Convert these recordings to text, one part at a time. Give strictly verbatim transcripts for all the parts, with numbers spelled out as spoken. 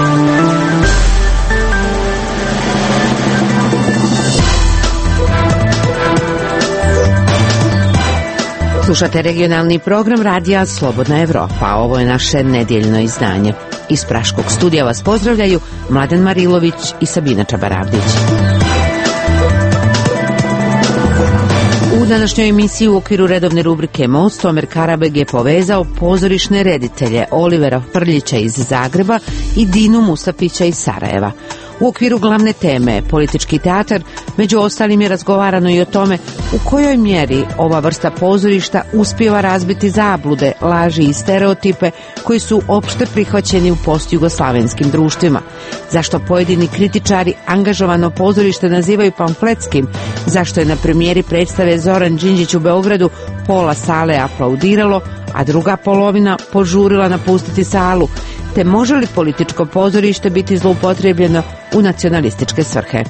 Slušate regionalni program radija Slobodna Evropa, a ovo je naše nedjeljno izdanje. Iz Praškog studija vas pozdravljaju Mladen Marilović i Sabina Čabaravdić. U današnjoj emisiji u okviru redovne rubrike Most Omer Karabeg je povezao pozorišne reditelje Olivera Frljića iz Zagreba i Dinu Mustafića iz Sarajeva. U okviru glavne teme politički teatar, među ostalim je razgovarano i o tome u kojoj mjeri ova vrsta pozorišta uspijeva razbiti zablude, laži i stereotipe koji su opšte prihvaćeni u postjugoslavenskim društvima. Zašto pojedini kritičari angažovano pozorište nazivaju pamfletskim, zašto je na premijeri predstave Zoran Đinđić u Beogradu pola sale aplaudiralo, a druga polovina požurila napustiti salu, te može li političko pozorište biti zloupotrijebljeno u nacionalističke svrhe.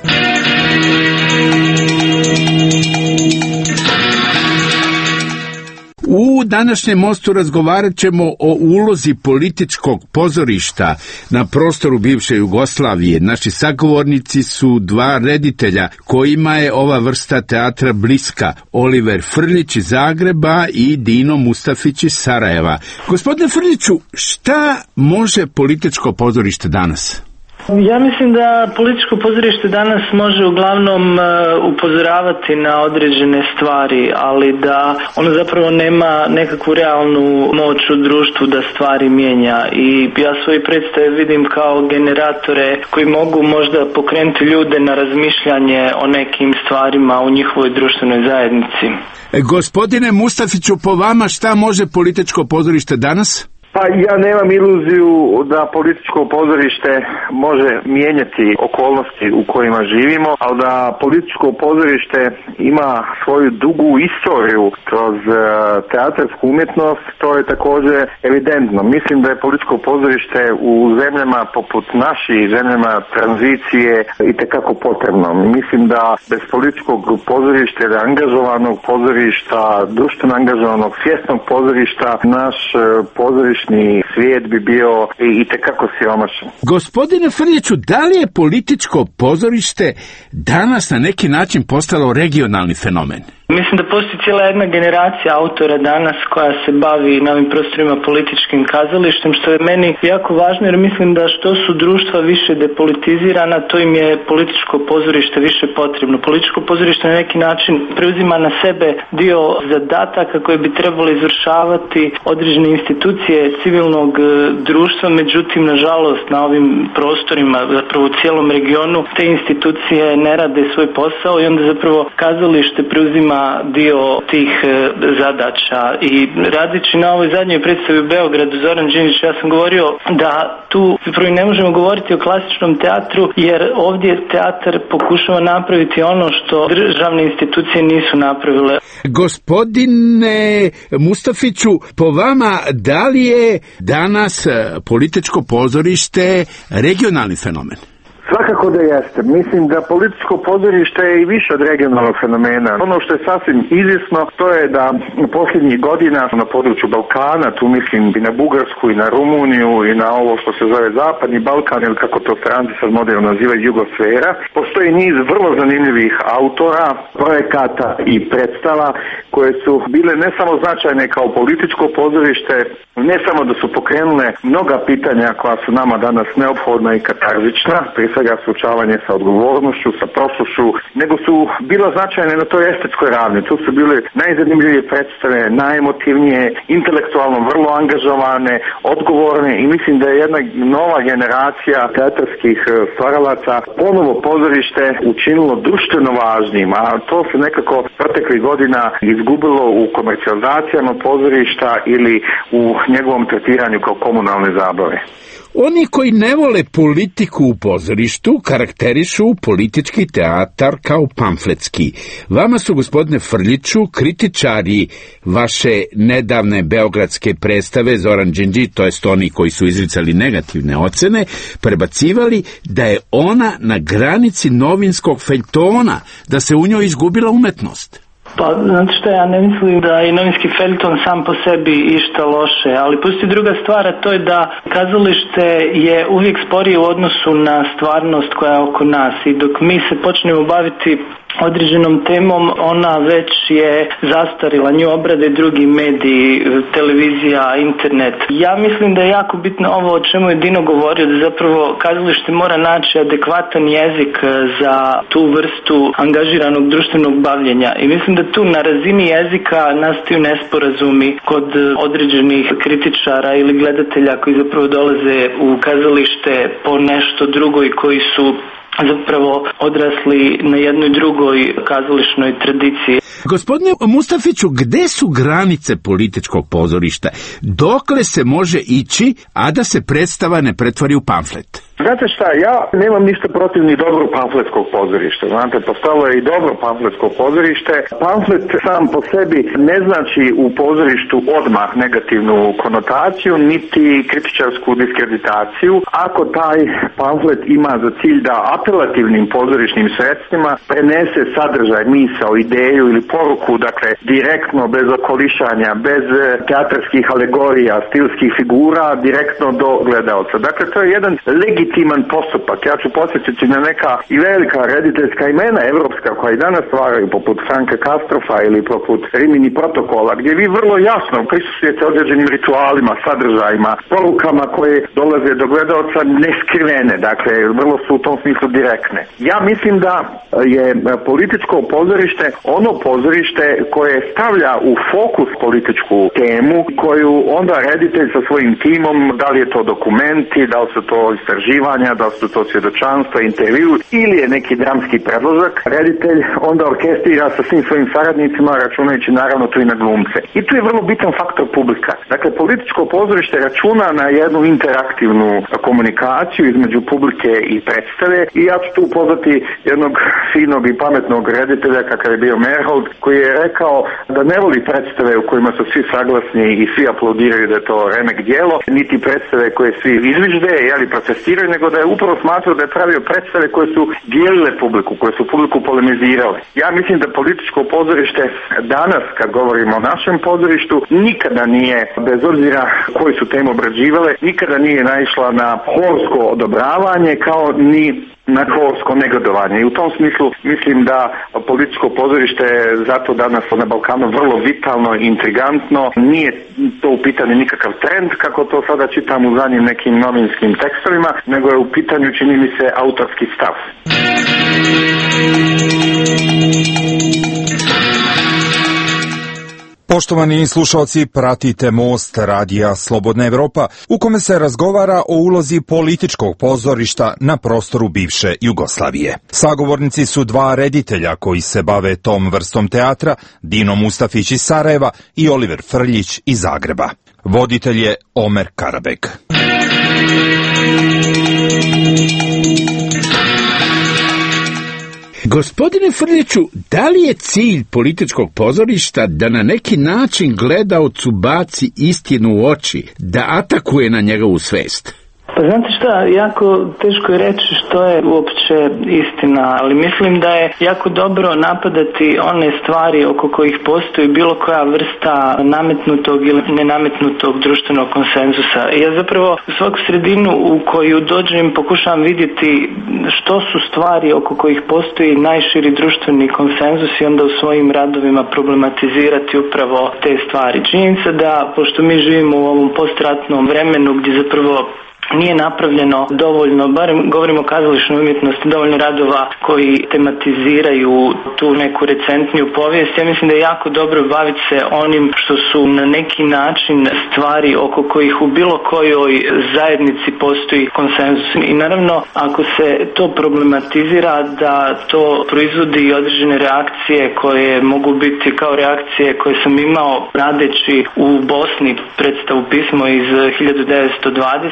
U današnjem mostu razgovarat ćemo o ulozi političkog pozorišta na prostoru bivše Jugoslavije. Naši sagovornici su dva reditelja kojima je ova vrsta teatra bliska, Oliver Frljić iz Zagreba i Dino Mustafić iz Sarajeva. Gospodine Frljiću, šta može političko pozorište danas? Ja mislim da političko pozorište danas može uglavnom uh, upozoravati na određene stvari, ali da ono zapravo nema nekakvu realnu moć u društvu da stvari mijenja. I ja svoje predstave vidim kao generatore koji mogu možda pokrenuti ljude na razmišljanje o nekim stvarima u njihovoj društvenoj zajednici. E, gospodine Mustafiću, po vama šta može političko pozorište danas? Pa ja nemam iluziju da političko pozorište može mijenjati okolnosti u kojima živimo, ali da političko pozorište ima svoju dugu istoriju kroz teatarsku umjetnost, to je također evidentno. Mislim da je političko pozorište u zemljama poput naših, zemljama tranzicije itekako potrebno. Mislim da bez političkog pozorišta, angažovanog pozorišta, društveno angažovanog, svjesnog pozorišta, naš pozorište svijet bi bio itekako siromašan. Gospodine Frljiću, da li je političko pozorište danas na neki način postalo regionalni fenomen? Mislim da postoji cijela jedna generacija autora danas koja se bavi na ovim prostorima političkim kazalištem, što je meni jako važno jer mislim da što su društva više depolitizirana, to im je političko pozorište više potrebno. Političko pozorište na neki način preuzima na sebe dio zadataka koje bi trebalo izvršavati određene institucije civilnog društva, međutim nažalost na ovim prostorima, zapravo u cijelom regionu, te institucije ne rade svoj posao i onda zapravo kazalište preuzima dio tih e, zadaća. I radići na ovoj zadnjoj predstavi u Beogradu Zoran Đinđić, ja sam govorio da tu zapravo ne možemo govoriti o klasičnom teatru jer ovdje teatar pokušava napraviti ono što državne institucije nisu napravile. Gospodine Mustafiću, po vama da li je danas političko pozorište regionalni fenomen? Svakako da jeste. Mislim da političko pozorište je i više od regionalnog fenomena. Ono što je sasvim izvjesno, to je da posljednjih godina na području Balkana, tu mislim i na Bugarsku i na Rumuniju i na ovo što se zove Zapadni Balkan ili kako to Stranci sad moderno nazivaju Jugosfera, postoji niz vrlo zanimljivih autora, projekata i predstava koje su bile ne samo značajne kao političko pozorište, ne samo da su pokrenule mnoga pitanja koja su nama danas neophodna i katarzična, prije svega suočavanje sa odgovornošću, sa prošlošću, nego su bila značajne na toj estetskoj ravni. Tu su bile najzanimljivije predstave, najemotivnije, intelektualno vrlo angažovane, odgovorne i mislim da je jedna nova generacija teatarskih stvaralaca ponovo pozorište učinilo društveno važnim, a to se nekako proteklih godina izgubilo u komercijalizacijama pozorišta ili u njegovom tretiranju kao komunalne zabave. Oni koji ne vole politiku u pozorištu karakterišu politički teatar kao pamfletski. Vama su, gospodine Frljiću, kritičari vaše nedavne beogradske predstave Zoran Đinđić, to jest oni koji su izricali negativne ocene, prebacivali da je ona na granici novinskog feljtona, da se u njoj izgubila umetnost. Pa, znači što, ja ne mislim da je novinski feljton sam po sebi išta loše, ali postoji druga stvar, a to je da kazalište je uvijek sporije u odnosu na stvarnost koja je oko nas i dok mi se počnemo baviti određenom temom, ona već je zastarila, nju obrade drugi mediji, televizija, internet. Ja mislim da je jako bitno ovo o čemu je Dino govorio, da zapravo kazalište mora naći adekvatan jezik za tu vrstu angažiranog društvenog bavljenja i mislim da tu na razini jezika nastaju nesporazumi kod određenih kritičara ili gledatelja koji zapravo dolaze u kazalište po nešto drugo i koji su zapravo odrasli na jednoj drugoj kazališnoj tradiciji. Gospodine Mustafiću, gde su granice političkog pozorišta? Dokle se može ići, a da se predstava ne pretvori u pamflet? Znate šta, ja nemam ništa protiv ni dobro pamfletskog pozorišta. Znate, postalo je i dobro pamfletsko pozorište. Pamflet sam po sebi ne znači u pozorištu odmah negativnu konotaciju, niti kritičarsku diskreditaciju. Ako taj pamflet ima za cilj da apelativnim pozorišnim sredstvima prenese sadržaj, misao, ideju ili poruku, dakle, direktno, bez okolišanja, bez teatarskih alegorija, stilskih figura, direktno do gledaoca. Dakle, to je jedan legitiman postupak. Ja ću podsjetiti na neka i velika rediteljska imena evropska koja i danas stvaraju, poput Franka Kastrofa ili poput Rimini protokola, gdje vi vrlo jasno prisustvujete određenim ritualima, sadržajima, porukama koje dolaze do gledaoca neskrivene, dakle, vrlo su u tom smislu direktne. Ja mislim da je političko pozorište ono pozorište koje stavlja u fokus političku temu, koju onda reditelj sa svojim timom, da li je to dokumenti, da li su to istraživanja, da li su to svjedočanstva, intervju ili je neki dramski predložak, reditelj onda orkestrira sa svim svojim saradnicima, računajući naravno tu i na glumce. I tu je vrlo bitan faktor publika. Dakle, političko pozorište računa na jednu interaktivnu komunikaciju između publike i predstave i ja ću tu pozvati jednog finog i pametnog reditelja kakav je bio Merhold, koji je rekao da ne voli predstave u kojima su svi saglasni i svi aplaudiraju da je to remek djelo, niti predstave koje svi izvižde, jeli protestiraju, nego da je upravo smatrao da je pravio predstave koje su dijelile publiku, koje su publiku polemizirale. Ja mislim da političko pozorište danas, kad govorimo o našem pozorištu, nikada nije, bez obzira koji su temu obrađivale, nikada nije naišla na horsko odobravanje kao ni na horsko negodovanje. I u tom smislu mislim da političko pozorište je zato danas na Balkanu vrlo vitalno i intrigantno. Nije to u pitanju nikakav trend, kako to sada čitam u zadnjim nekim novinskim tekstovima, nego je u pitanju, čini mi se, autorski stav. Poštovani slušalci, pratite Most radija Slobodna Evropa, u kome se razgovara o ulozi političkog pozorišta na prostoru bivše Jugoslavije. Sagovornici su dva reditelja koji se bave tom vrstom teatra, Dino Mustafić iz Sarajeva i Oliver Frljić iz Zagreba. Voditelj je Omer Karabek. Gospodine Frljiću, da li je cilj političkog pozorišta da na neki način gledaocu baci istinu u oči, da atakuje na njegovu svest? Pa znate šta, jako teško je reći što je uopće istina, ali mislim da je jako dobro napadati one stvari oko kojih postoji bilo koja vrsta nametnutog ili nenametnutog društvenog konsenzusa. Ja zapravo u svaku sredinu u koju dođem pokušavam vidjeti što su stvari oko kojih postoji najširi društveni konsenzus i onda u svojim radovima problematizirati upravo te stvari. Činjenica da, pošto mi živimo u ovom postratnom vremenu gdje zapravo nije napravljeno dovoljno, barem govorimo o kazališnoj umjetnosti, dovoljno radova koji tematiziraju tu neku recentniju povijest. Ja mislim da je jako dobro baviti se onim što su na neki način stvari oko kojih u bilo kojoj zajednici postoji konsenzus. I naravno, ako se to problematizira, da to proizvodi određene reakcije koje mogu biti kao reakcije koje sam imao radeći u Bosni predstavu Pismo iz hiljadu devetsto dvadesete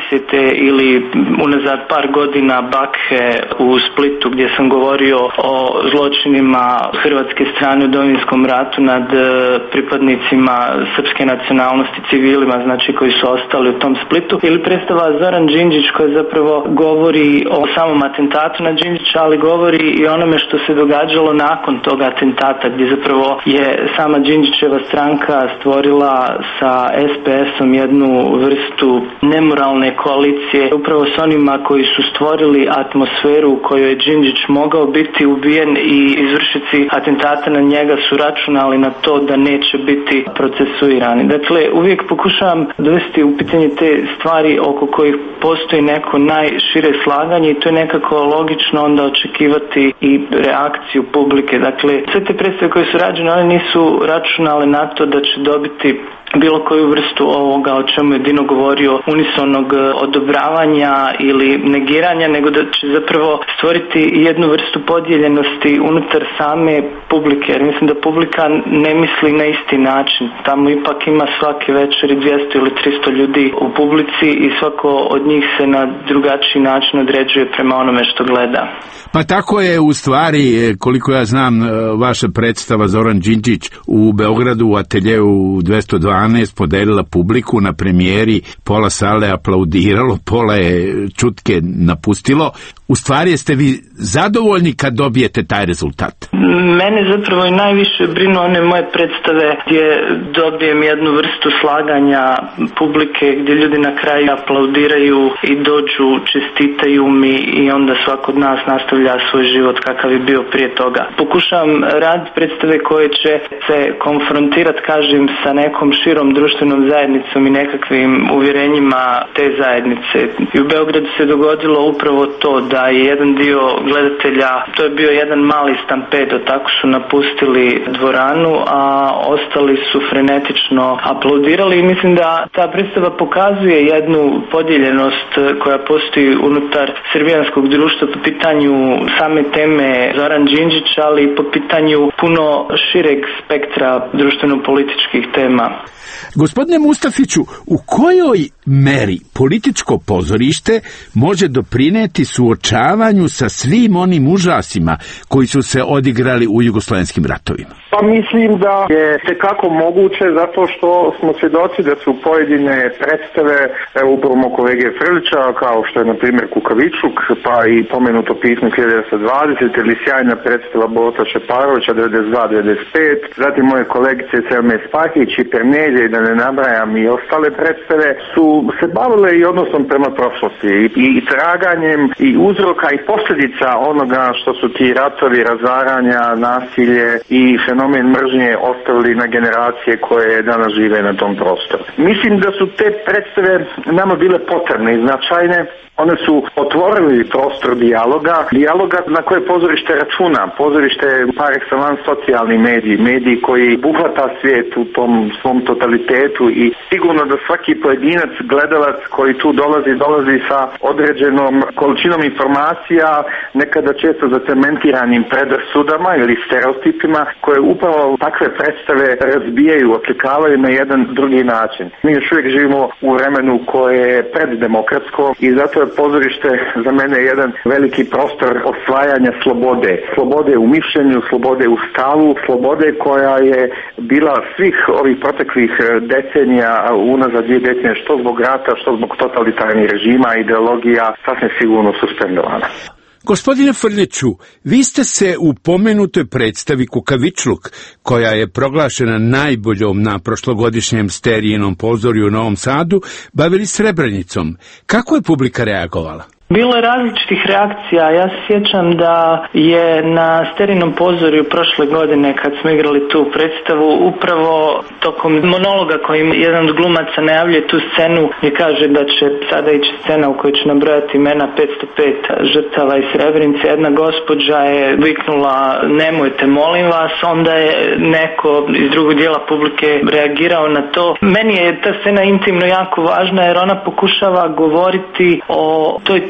ili unazad par godina Bakhe u Splitu gdje sam govorio o zločinima hrvatske strane u Domovinskom ratu nad pripadnicima srpske nacionalnosti, civilima, znači koji su ostali u tom Splitu, ili predstava Zoran Đinđić koja zapravo govori o samom atentatu na Đinđića, ali govori i onome što se događalo nakon toga atentata, gdje zapravo je sama Đinđićeva stranka stvorila sa es pe esom jednu vrstu nemoralne koalicije upravo s onima koji su stvorili atmosferu u kojoj je Đinđić mogao biti ubijen i izvršici atentata na njega su računali na to da neće biti procesuirani. Dakle, uvijek pokušavam dovesti u pitanje te stvari oko kojih postoji neko najšire slaganje i to je nekako logično onda očekivati i reakciju publike. Dakle, sve te predstave koje su rađene, one nisu računale na to da će dobiti bilo koju vrstu ovoga o čemu je Dino govorio, unisonog odobravanja ili negiranja, nego da će zapravo stvoriti jednu vrstu podijeljenosti unutar same publike, jer mislim da publika ne misli na isti način. Tamo ipak ima svake večeri dvjesto ili tristo ljudi u publici i svako od njih se na drugačiji način određuje prema onome što gleda. Pa tako je u stvari, koliko ja znam, vaša predstava Zoran Đinđić u Beogradu u ateljeu dvjesto dvanaest podelila publiku na premijeri, pola sale aplaudiralo, pola je čutke napustilo. U stvari jeste vi zadovoljni kad dobijete taj rezultat? Mene zapravo i najviše brinu one moje predstave gdje dobijem jednu vrstu slaganja publike, gdje ljudi na kraju aplaudiraju i dođu, čestitaju mi i onda svako od nas nastavlja svoj život kakav je bio prije toga. Pokušavam raditi predstave koje će se konfrontirati, kažem, sa nekom širom društvenom zajednicom i nekakvim uvjerenjima te zajednice. I u Beogradu se dogodilo upravo to da je jedan dio gledatelja, to je bio jedan mali stampedo, tako su napustili dvoranu, a ostali su frenetično aplaudirali i mislim da ta predstava pokazuje jednu podijeljenost koja postoji unutar srbijanskog društva po pitanju same teme Zoran Đinđić, ali i po pitanju puno šireg spektra društveno-političkih tema. Gospodine Mustafiću, u kojoj meri političko pozorište može doprineti suočavanju sa svim onim užasima koji su se odigrali u jugoslavenskim ratovima? Pa mislim da je tekako moguće zato što smo svjedoci da su pojedine predstave, evo upravo mog kolege Frljića, kao što je na primjer Kukavičluk, pa i pomenuto pismo hiljadu devetsto dvadeset ili sjajna predstava Borisa Šeparovića devedeset dva devedeset pet, zatim moje kolegice Selme Spahić i Pernelje, da ne nabrajam i ostale predstave, su se bavile i odnosom prema prošlosti i, i traganjem i uzroka i posljedica onoga što su ti ratovi, razaranja, nasilje i fenomen mržnje ostavili na generacije koje danas žive na tom prostoru. Mislim da su te predstave nama bile potrebne i značajne. One su otvorili prostor dijaloga, dijaloga na koje pozorište računa. Pozorište je par excellence socijalni mediji, mediji koji buhvata svijet u tom svom totalitetu i sigurno da svaki pojedinac, gledalac koji tu dolazi, dolazi sa određenom količinom informacija, nekada često zacementiranim predrasudama ili stereotipima koje upravo takve predstave razbijaju, oslikavaju na jedan drugi način. Mi još uvijek živimo u vremenu koje je preddemokratsko i zato je pozorište za mene jedan veliki prostor osvajanja slobode. Slobode u mišljenju, slobode u stavu, slobode koja je bila svih ovih proteklih decenija, unazad dvije decenije, što zbog rata, što zbog totalitarnih režima, ideologija, sasvim sigurno suspendovana. Gospodine Frljiću, vi ste se u pomenutoj predstavi Kukavičluk, koja je proglašena najboljom na prošlogodišnjem Sterijinom pozorju u Novom Sadu, bavili Srebrenicom. Kako je publika reagovala? Bilo je različitih reakcija. Ja se sjećam da je na Sterinom pozorju prošle godine kad smo igrali tu predstavu upravo tokom monologa kojim jedan od glumaca najavljuje tu scenu gdje kaže da će sada ići scena u kojoj će nabrojati imena petsto pet žrtava iz Srebrenice. Jedna gospođa je viknula nemojte molim vas, onda je neko iz drugog dijela publike reagirao na to. Meni je ta scena intimno jako važna jer ona pokušava govoriti o toj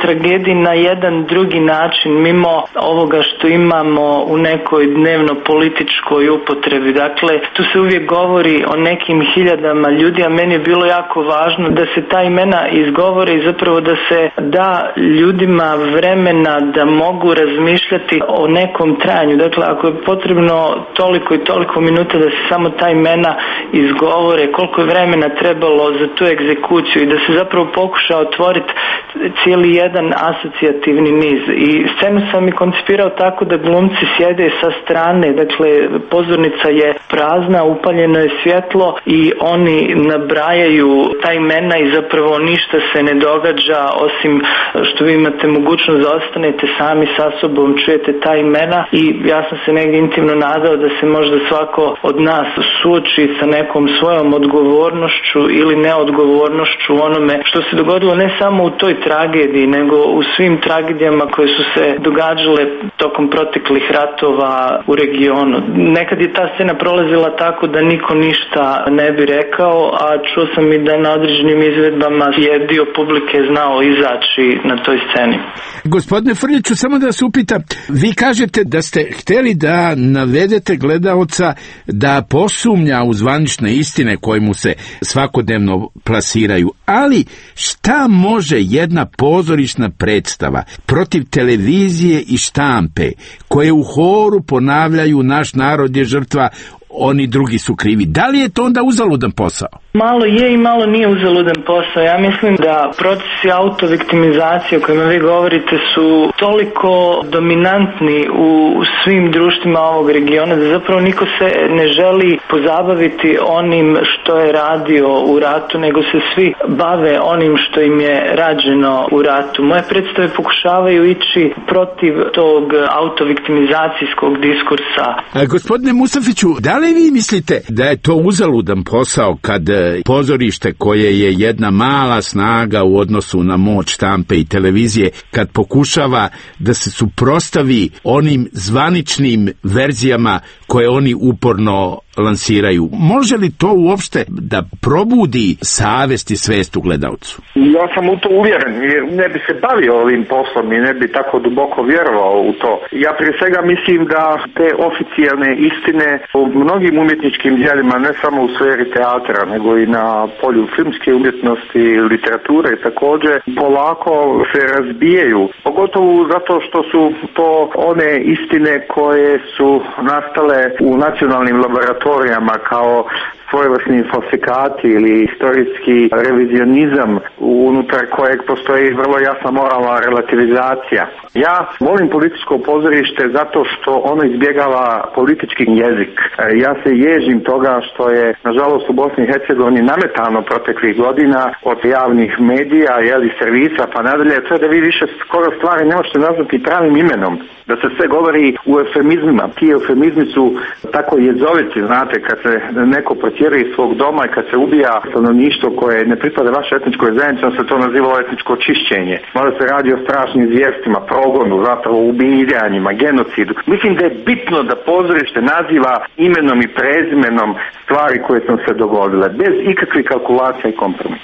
tragediji na jedan drugi način, mimo ovoga što imamo u nekoj dnevno političkoj upotrebi. Dakle, tu se uvijek govori o nekim hiljadama ljudi, a meni je bilo jako važno da se ta imena izgovore i zapravo da se da ljudima vremena da mogu razmišljati o nekom trajanju. Dakle, ako je potrebno toliko i toliko minuta da se samo ta imena izgovore, koliko je vremena trebalo za tu egzekuciju i da se zapravo pokuša otvoriti cijeli jedan asocijativni niz. I scenu sam i koncipirao tako da glumci sjede sa strane, dakle pozornica je prazna, upaljeno je svjetlo i oni nabrajaju ta imena i zapravo ništa se ne događa osim što vi imate mogućnost da ostanete sami sa sobom, čujete ta imena i ja sam se negdje intimno nadao da se možda svako od nas suoči sa nekom svojom odgovornošću ili neodgovornošću onome što se dogodilo ne samo u toj tragediji, nego u svim tragedijama koje su se događale tokom proteklih ratova u regionu. Nekad je ta scena prolazila tako da niko ništa ne bi rekao, a čuo sam i da na određenim izvedbama je dio publike znao izaći na toj sceni. Gospodine Frljiću, samo da vas upitam, vi kažete da ste htjeli da navedete gledaoca da posumnja u zvanične istine koje mu se svakodnevno plasiraju, ali šta može jedna pozorišna predstava protiv televizije i štampe koje u horu ponavljaju naš narod je žrtva, oni drugi su krivi? Da li je to onda uzaludan posao? Malo je i malo nije uzaludan posao. Ja mislim da procesi autoviktimizacije o kojima vi govorite su toliko dominantni u svim društvima ovog regiona da zapravo niko se ne želi pozabaviti onim što je radio u ratu, nego se svi bave onim što im je rađeno u ratu. Moje predstave pokušavaju ići protiv tog autoviktimizacijskog diskursa. A, gospodine Mustafiću, da li vi mislite da je to uzaludan posao kad pozorište koje je jedna mala snaga u odnosu na moć štampe i televizije, kad pokušava da se suprotstavi onim zvaničnim verzijama koje oni uporno lansiraju? Može li to uopšte da probudi savest i svest u gledalcu? Ja sam u to uvjeren, jer ne bi se bavio ovim poslom i ne bi tako duboko vjerovao u to. Ja prije svega mislim da te oficijalne istine u mnogim umjetničkim djelima, ne samo u sferi teatra, nego i na polju filmske umjetnosti, literature također, polako se razbijaju. Pogotovo zato što su to one istine koje su nastale u nacionalnim laboratorijama kao svojevrsni falsifikati ili historijski revizionizam unutar kojeg postoji vrlo jasna moralna relativizacija. Ja volim političko pozorište zato što ono izbjegava politički jezik. Ja se ježim toga što je, nažalost, u Bosni i Hercegovini nametano proteklih godina od javnih medija, jeli, servisa pa nadalje, to je da vi više skoro stvari ne možete nazvati pravim imenom. Da se sve govori u eufemizmima. Ti eufemizmi su tako jezovici, znate, kad se neko protjera iz svog doma i kad se ubija stanovništvo koje ne pripada vašoj etničkoj zajednici, on se to nazivalo etničko čišćenje. Možda se radi o strašnim zvijestima, progonu, zapravo ubijanjima, genocidu. Mislim da je bitno da pozorište naziva imenom i prezimenom stvari koje su se dogodile, bez ikakvih kalkulacija i kompromisa.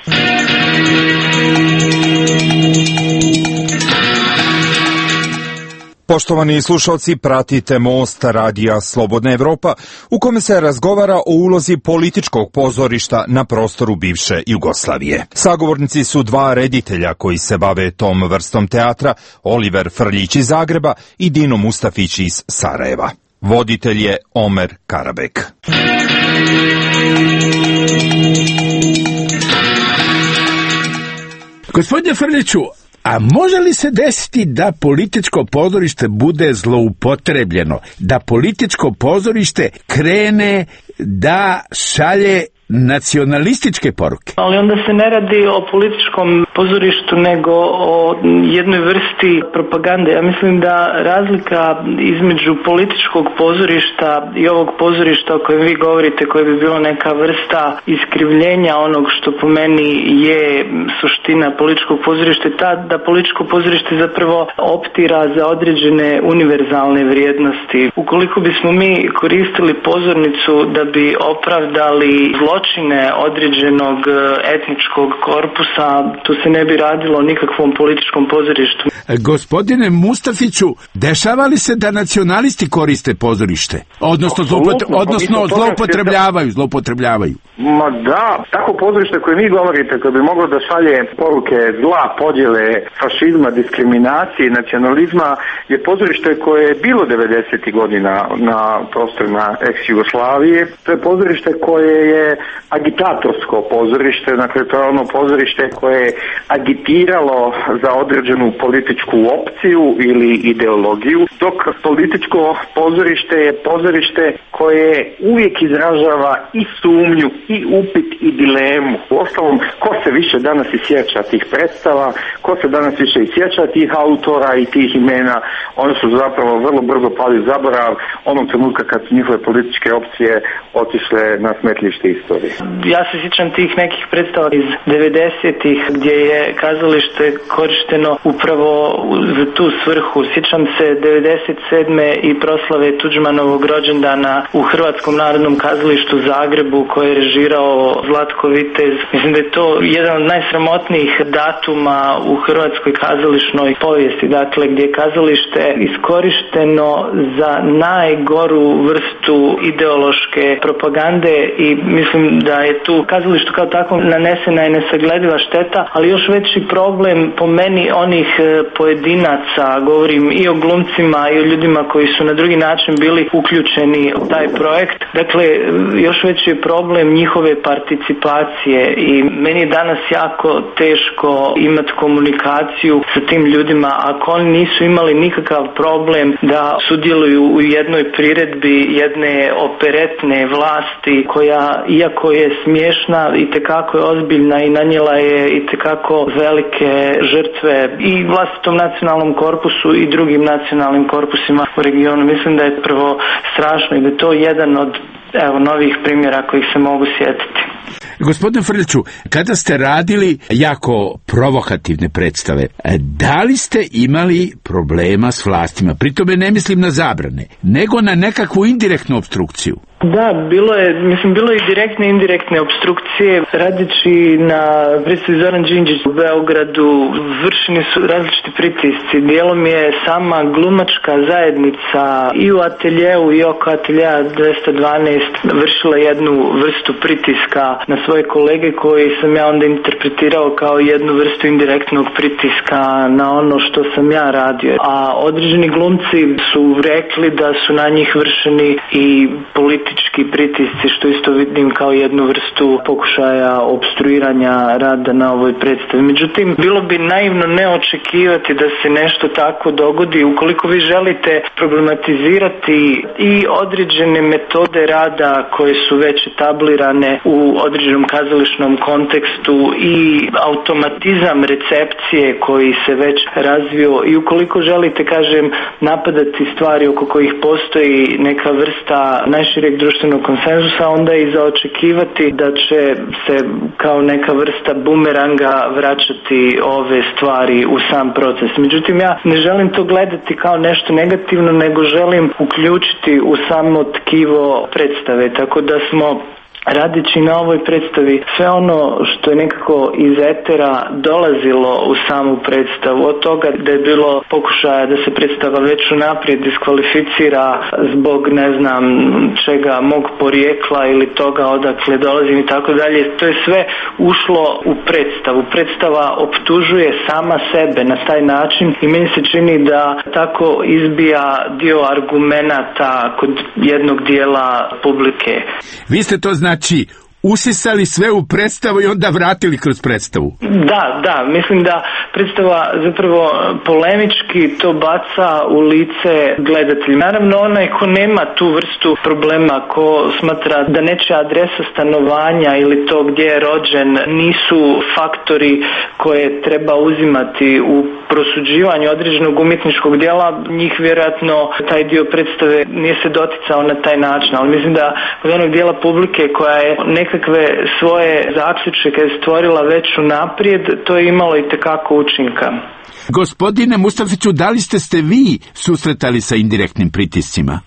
Poštovani slušalci, pratite Most radija Slobodna Evropa, u kome se razgovara o ulozi političkog pozorišta na prostoru bivše Jugoslavije. Sagovornici su dva reditelja koji se bave tom vrstom teatra, Oliver Frljić iz Zagreba i Dino Mustafić iz Sarajeva. Voditelj je Omer Karabek. Gospodine Frljiću, a može li se desiti da političko pozorište bude zloupotrebljeno, da političko pozorište krene da šalje nacionalističke poruke? Ali onda se ne radi o političkom pozorištu, nego o jednoj vrsti propagande. Ja mislim da razlika između političkog pozorišta i ovog pozorišta o kojem vi govorite, koje bi bilo neka vrsta iskrivljenja onog što po meni je suština političkog pozorišta, ta da političko pozorište zapravo optira za određene univerzalne vrijednosti. Ukoliko bismo mi koristili pozornicu da bi opravdali zločine određenog etničkog korpusa, tu se se ne bi radilo o nikakvom političkom pozorištu. Gospodine Mustafiću, dešava li se da nacionalisti koriste pozorište? Odnosno, zloupot- odnosno zloupotrebljavaju, zloupotrebljavaju. Ma da, tako pozorište koje vi govorite, koje bi moglo da šalje poruke zla, podjele, fašizma, diskriminacije, nacionalizma, je pozorište koje je bilo devedesetih godina na prostorima ex-Jugoslavije. To je pozorište koje je agitatorsko pozorište, dakle to je ono pozorište koje je agitiralo za određenu političku opciju ili ideologiju, dok političko pozorište je pozorište koje uvijek izražava i sumnju, i upit, i dilemu. Uostalom, ko se više danas i sjeća tih predstava, ko se danas više i sjeća tih autora i tih imena, oni su zapravo vrlo brzo pali u zaborav onog trenutka kad su njihove političke opcije otišle na smetlište istorije. Ja se sjećam tih nekih predstava iz devedesetih gdje je kazalište korišteno upravo za tu svrhu. Sjećam se devedeset sedme i proslave Tuđmanovog rođendana u Hrvatskom narodnom kazalištu u Zagrebu koje je režirao Zlatko Vitez. Mislim da je to jedan od najsramotnijih datuma u hrvatskoj kazališnoj povijesti, dakle gdje je kazalište iskorišteno za najgoru vrstu ideološke propagande i mislim da je tu kazalištu kao tako nanesena i nesaglediva šteta, ali još veći problem po meni onih pojedinaca, govorim i o glumcima i o ljudima koji su na drugi način bili uključeni u taj projekt. Dakle, još veći je problem njihove participacije i meni je danas jako teško imati komunikaciju sa tim ljudima ako oni nisu imali nikakav problem da sudjeluju u jednoj priredbi jedne operetne vlasti koja, iako je smiješna, itekako je ozbiljna i nanijela je itekako velike žrtve i vlastitom nacionalnom korpusu i drugim nacionalnim korpusima u regionu. Mislim da je prvo strašno i da je to jedan od evo novih primjera kojih se mogu sjetiti. Gospodine Frljiću, kada ste radili jako provokativne predstave, da li ste imali problema s vlastima? Pritome ne mislim na zabrane, nego na nekakvu indirektnu opstrukciju. Da, bilo je, mislim, bilo je i direktne i indirektne opstrukcije. Radići na predstavi Zoran Đinđić u Beogradu, vršeni su različiti pritisci. Dijelom je sama glumačka zajednica i u ateljeu i oko ateljeja dvesta dvanaest vršila jednu vrstu pritiska na svoje kolege koji sam ja onda interpretirao kao jednu vrstu indirektnog pritiska na ono što sam ja radio. A određeni glumci su rekli da su na njih vršeni i politički pritisci, što isto vidim kao jednu vrstu pokušaja opstruiranja rada na ovoj predstavi. Međutim, bilo bi naivno ne očekivati da se nešto tako dogodi ukoliko vi želite problematizirati i određene metode rada koje su već etablirane u određenom kazališnom kontekstu i automatizam recepcije koji se već razvio i ukoliko želite, kažem, napadati stvari oko kojih postoji neka vrsta najšireg društvenog konsenzusa, onda je i za očekivati da će se kao neka vrsta bumeranga vraćati ove stvari u sam proces. Međutim, ja ne želim to gledati kao nešto negativno, nego želim uključiti u samo tkivo predstave, tako da smo radeći na ovoj predstavi sve ono što je nekako iz etera dolazilo u samu predstavu, od toga da je bilo pokušaja da se predstava već unaprijed diskvalificira zbog ne znam čega, mog porijekla ili toga odakle dolazim i tako dalje, to je sve ušlo u predstavu. Predstava optužuje sama sebe na taj način i meni se čini da tako izbija dio argumenata kod jednog dijela publike. Vi ste to znači usisali sve u predstavu i onda vratili kroz predstavu. Da, da, mislim da predstava zapravo polemički to baca u lice gledatelju. Naravno, onaj ko nema tu vrstu problema, ko smatra da nečija adresa stanovanja ili to gdje je rođen nisu faktori koje treba uzimati u prosuđivanju određenog umjetničkog dijela, njih vjerojatno taj dio predstave nije se doticao na taj način, ali mislim da od onog dijela publike koja je nekakve svoje zaključke stvorila već unaprijed, to je imalo i tekako učinka. Gospodine Mustafiću, da li ste ste vi susretali sa indirektnim pritiscima?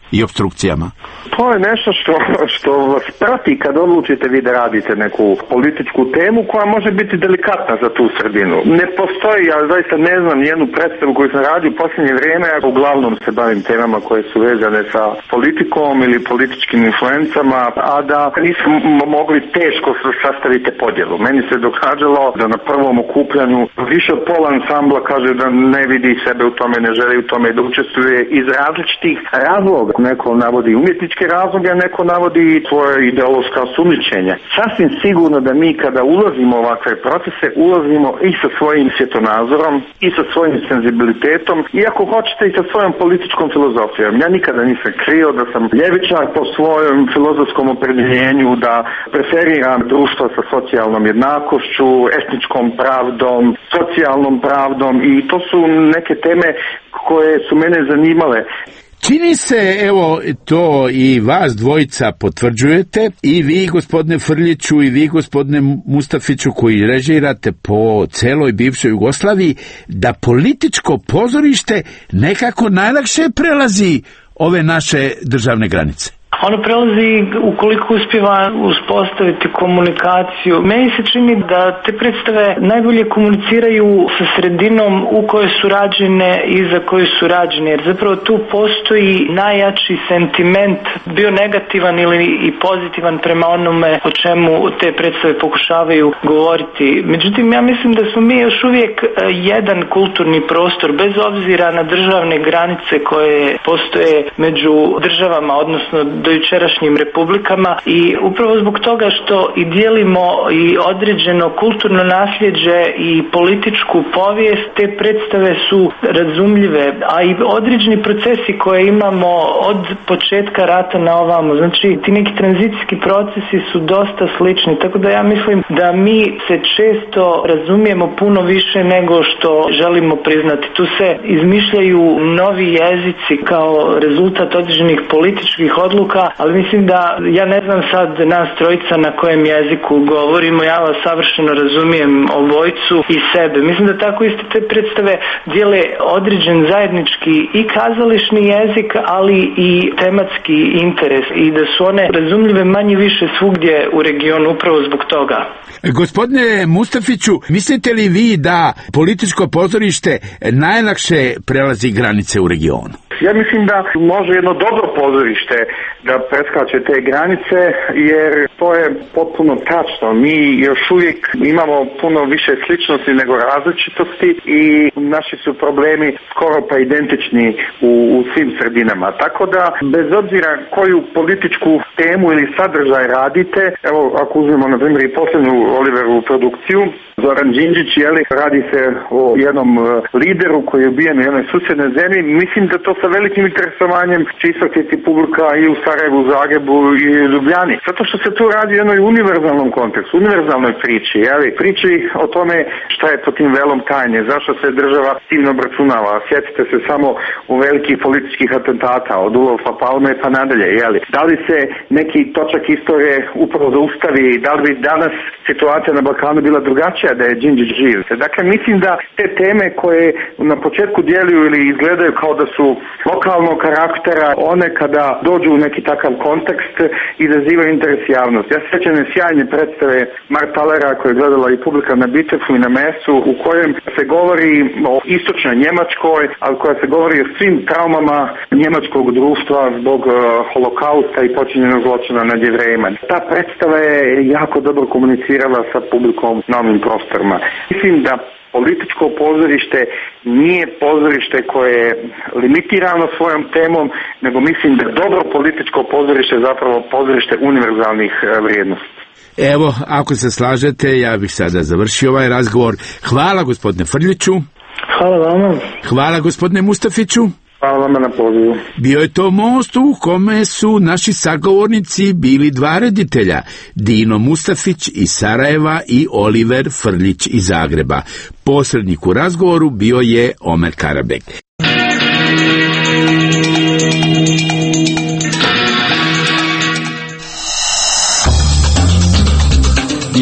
i obstrukcijama? To je nešto što, što vas prati kad odlučite vi da radite neku političku temu koja može biti delikatna za tu sredinu. Ne postoji, ja zaista ne znam jednu predstavu koju sam radio u posljednje vrijeme, a uglavnom se bavim temama koje su vezane sa politikom ili političkim influencama, a da nisam mogli teško sastaviti podjelu. Meni se događalo da na prvom okupljanju više od pola ansambla kaže da ne vidi sebe u tome, ne želi u tome da učestvuje iz različitih razloga. Neko navodi umjetničke razloge, neko navodi svoje ideološka sumnjičenja. Sasvim sigurno da mi kada ulazimo u ovakve procese, ulazimo i sa svojim svjetonazorom, i sa svojim senzibilitetom, i ako hoćete i sa svojom političkom filozofijom. Ja nikada nisam krio da sam ljevičar po svojom filozofskom opredjeljenju, da preferiram društvo sa socijalnom jednakošću, etničkom pravdom, socijalnom pravdom, i to su neke teme koje su mene zanimale. Čini se, evo, to i vas dvojica potvrđujete, i vi, gospodine Frljiću, i vi, gospodine Mustafiću, koji režirate po celoj bivšoj Jugoslaviji, da političko pozorište nekako najlakše prelazi ove naše državne granice. Ono prelazi ukoliko uspijeva uspostaviti komunikaciju. Meni se čini da te predstave najbolje komuniciraju sa sredinom u kojoj su rađene i za koju su rađene, jer zapravo tu postoji najjači sentiment, bio negativan ili i pozitivan prema onome o čemu te predstave pokušavaju govoriti. Međutim, ja mislim da smo mi još uvijek jedan kulturni prostor, bez obzira na državne granice koje postoje među državama, odnosno do jučerašnjim republikama, i upravo zbog toga što i dijelimo i određeno kulturno nasljeđe i političku povijest, te predstave su razumljive, a i određeni procesi koje imamo od početka rata na ovamo, znači ti neki tranzicijski procesi su dosta slični, tako da ja mislim da mi se često razumijemo puno više nego što želimo priznati. Tu se izmišljaju novi jezici kao rezultat određenih političkih odluka, ali mislim da, ja ne znam sad nas trojica na kojem jeziku govorimo, ja vas savršeno razumijem obojicu i sebe. Mislim da tako isto te predstave dijele određen zajednički i kazališni jezik, ali i tematski interes, i da su one razumljive manje više svugdje u regionu upravo zbog toga. Gospodine Mustafiću, mislite li vi da političko pozorište najlakše prelazi granice u regionu? Ja mislim da može jedno dobro pozorište da preskače te granice, jer to je potpuno tačno. Mi još uvijek imamo puno više sličnosti nego različitosti i naši su problemi skoro pa identični u, u svim sredinama. Tako da, bez obzira koju političku temu ili sadržaj radite, evo ako uzmemo na primjer i posljednju Oliverovu produkciju, Zoran Đinđić, jeli, radi se o jednom lideru koji je ubijen u jednoj susjednoj zemlji. Mislim da to sa velikim interesovanjem će istaknuti publika i u Sarajevu, Zagrebu i Ljubljani. Zato što se tu radi o jednoj univerzalnom kontekstu, univerzalnoj priči, jeli, priči o tome šta je pod tim velom tajne, zašto se država silno obračunava. Sjetite se samo u velikih političkih atentata od Olofa Palme pa nadalje, jeli. Da li se neki točak istorije upravo zaustavi, da li bi danas situacija na Balkanu bila drugačija da je Đinđić živ. Dakle, mislim da te teme koje na početku djeluju ili izgledaju kao da su lokalnog karaktera, one kada dođu u neki takav kontekst izazivaju interes javnosti. Ja se sjećam sjajne predstave Martalera koje je gledala i publika na Bitefu i na Mesu, u kojem se govori o istočnoj Njemačkoj, ali koja se govori o svim traumama njemačkog društva zbog uh, holokausta i počinjenog zločina nad Jevrejima. Ta predstava je jako dobro komunicirala sa publikom na ovim prostorima. Mislim da političko pozorište nije pozorište koje je limitirano svojom temom, nego mislim da dobro političko pozorište je zapravo pozorište univerzalnih vrijednosti. Evo, ako se slažete, ja bih sada završio ovaj razgovor. Hvala gospodine Frljiću. Hvala vama. Hvala gospodine Mustafiću. Hvala vama na pozivu. Bio je to most u kome su naši sagovornici bili dva reditelja, Dino Mustafić iz Sarajeva i Oliver Frljić iz Zagreba. Posrednik u razgovoru bio je Omer Karabek.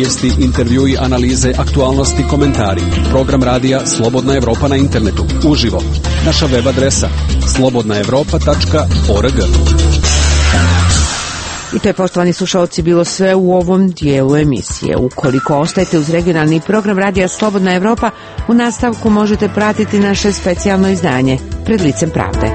vijesti, intervjui, analize, aktualnosti, komentari. Program radija Slobodna Evropa na internetu, uživo. Naša web adresa slobodna evropa tačka org. I to je, poštovani slušalci, bilo sve u ovom dijelu emisije. Ukoliko ostajete uz regionalni program radija Slobodna Evropa, u nastavku možete pratiti naše specijalno izdanje Pred licem pravde.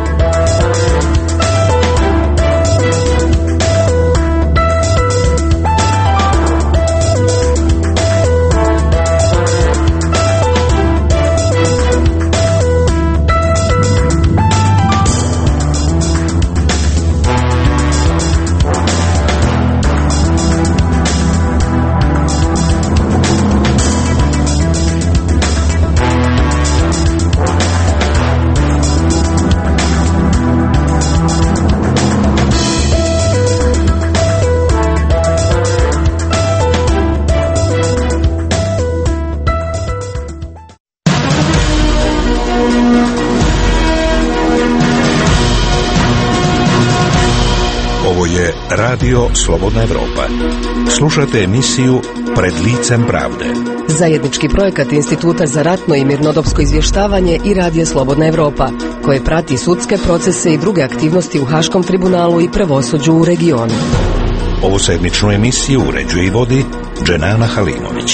Radio Slobodna Evropa. Slušate emisiju Pred licem pravde. Zajednički projekat Instituta za ratno i mirnodopsko izvještavanje i Radija Slobodna Evropa, koje prati sudske procese i druge aktivnosti u Haškom tribunalu i pravosuđu u regionu. Ovu sedmičnu emisiju uređuje i vodi Dženana Halimović.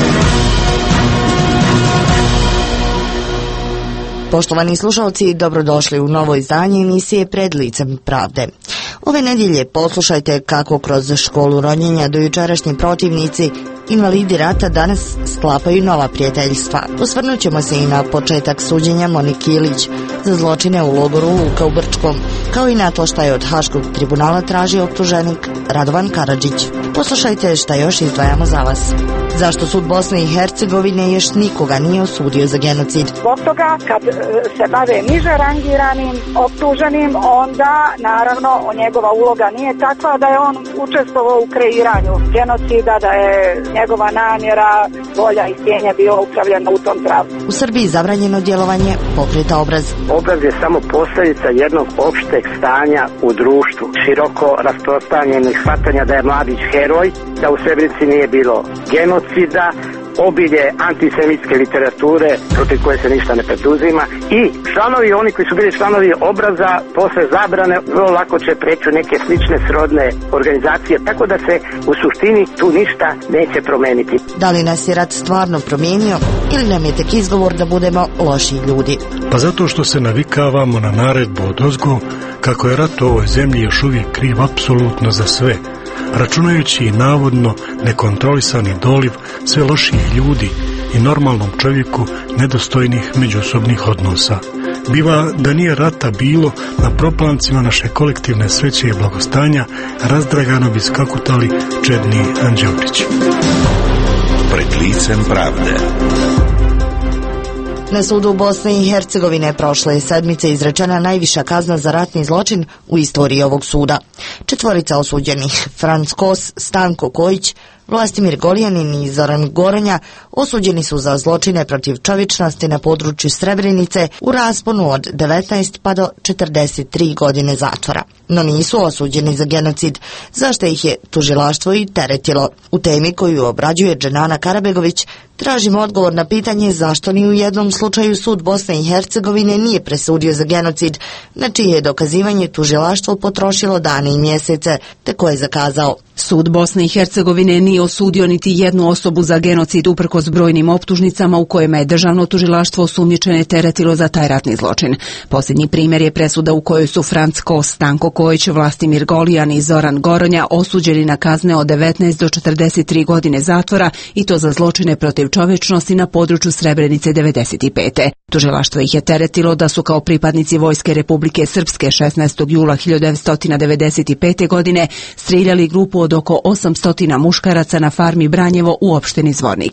Poštovani slušalci, dobrodošli u novo izdanje emisije Pred licem pravde. Ove nedjelje poslušajte kako kroz školu ronjenja dojučerašnji protivnici, invalidi rata, danas sklapaju nova prijateljstva. Osvrnut ćemo se i na početak suđenja Moniki Ilić za zločine u logoru Luka u Brčkom, kao i na to šta je od Haškog tribunala tražio optuženik Radovan Karadžić. Poslušajte šta još izdvajamo za vas. Zašto sud Bosne i Hercegovine još nikoga nije osudio za genocid? Zbog toga, kad se bave niže rangiranim optuženim, onda naravno njegova uloga nije takva da je on učestvovao u kreiranju genocida, da je njegova namjera, volja i htjenje bio upravljeno u tom pravcu. U Srbiji zabranjeno djelovanje pokreta Obraz. Obraz je samo posljedica jednog opšteg stanja u društvu, široko rasprostranjenih shvatanja da je Mladić heroj, da u Srebrenici nije bilo genocida, obilje antisemitske literature protiv koje se ništa ne preduzima i članovi, oni koji su bili članovi Obraza, posle zabrane vrlo lako će preći u neke slične srodne organizacije, tako da se u suštini tu ništa neće promeniti. Da li nas je rat stvarno promijenio ili nam je tek izgovor da budemo loši ljudi? Pa zato što se navikavamo na naredbu odozgo kako je rat u ovoj zemlji još uvijek kriv apsolutno za sve, računajući i navodno nekontrolisani doliv sve loših ljudi i normalnom čovjeku nedostojnih međusobnih odnosa. Biva da nije rata bilo, na proplancima naše kolektivne sreće i blagostanja razdragano bi skakutali čedni anđeočići. Pred licem pravde. Na sudu Bosne i Hercegovine prošle sedmice izrečena najviša kazna za ratni zločin u istoriji ovog suda. Četvorica osuđenih, Franc Kos, Stanko Kojić, Vlastimir Goljanin i Zoran Goronja, osuđeni su za zločine protiv čovječnosti na području Srebrenice u rasponu od devetnaest pa do četrdeset tri godine zatvora. No nisu osuđeni za genocid, zašto ih je tužilaštvo i teretilo. U temi koju obrađuje Dženana Karabegović tražimo odgovor na pitanje zašto ni u jednom slučaju sud Bosne i Hercegovine nije presudio za genocid, na čije je dokazivanje tužilaštvo potrošilo dane i mjesece, te koje je zakazao. Sud Bosne i Hercegovine nije osudio niti jednu osobu za genocid uprkos brojnim optužnicama u kojima je državno tužilaštvo osumnjičene teretilo za taj ratni zločin. Posljednji primjer je presuda u kojoj su Franc Kos, Stanko Kojić, Vlastimir Goljan i Zoran Goronja osuđeni na kazne od devetnaest do četrdeset tri godine zatvora i to za zločine protiv čovječnosti na području Srebrenice devedeset pete. Tužilaštvo ih je teretilo da su kao pripadnici Vojske Republike Srpske šesnaestog jula hiljadu devetsto devedeset pete. godine strijeljali grupu od oko osamsto muškaraca na farmi Branjevo u opštini Zvornik.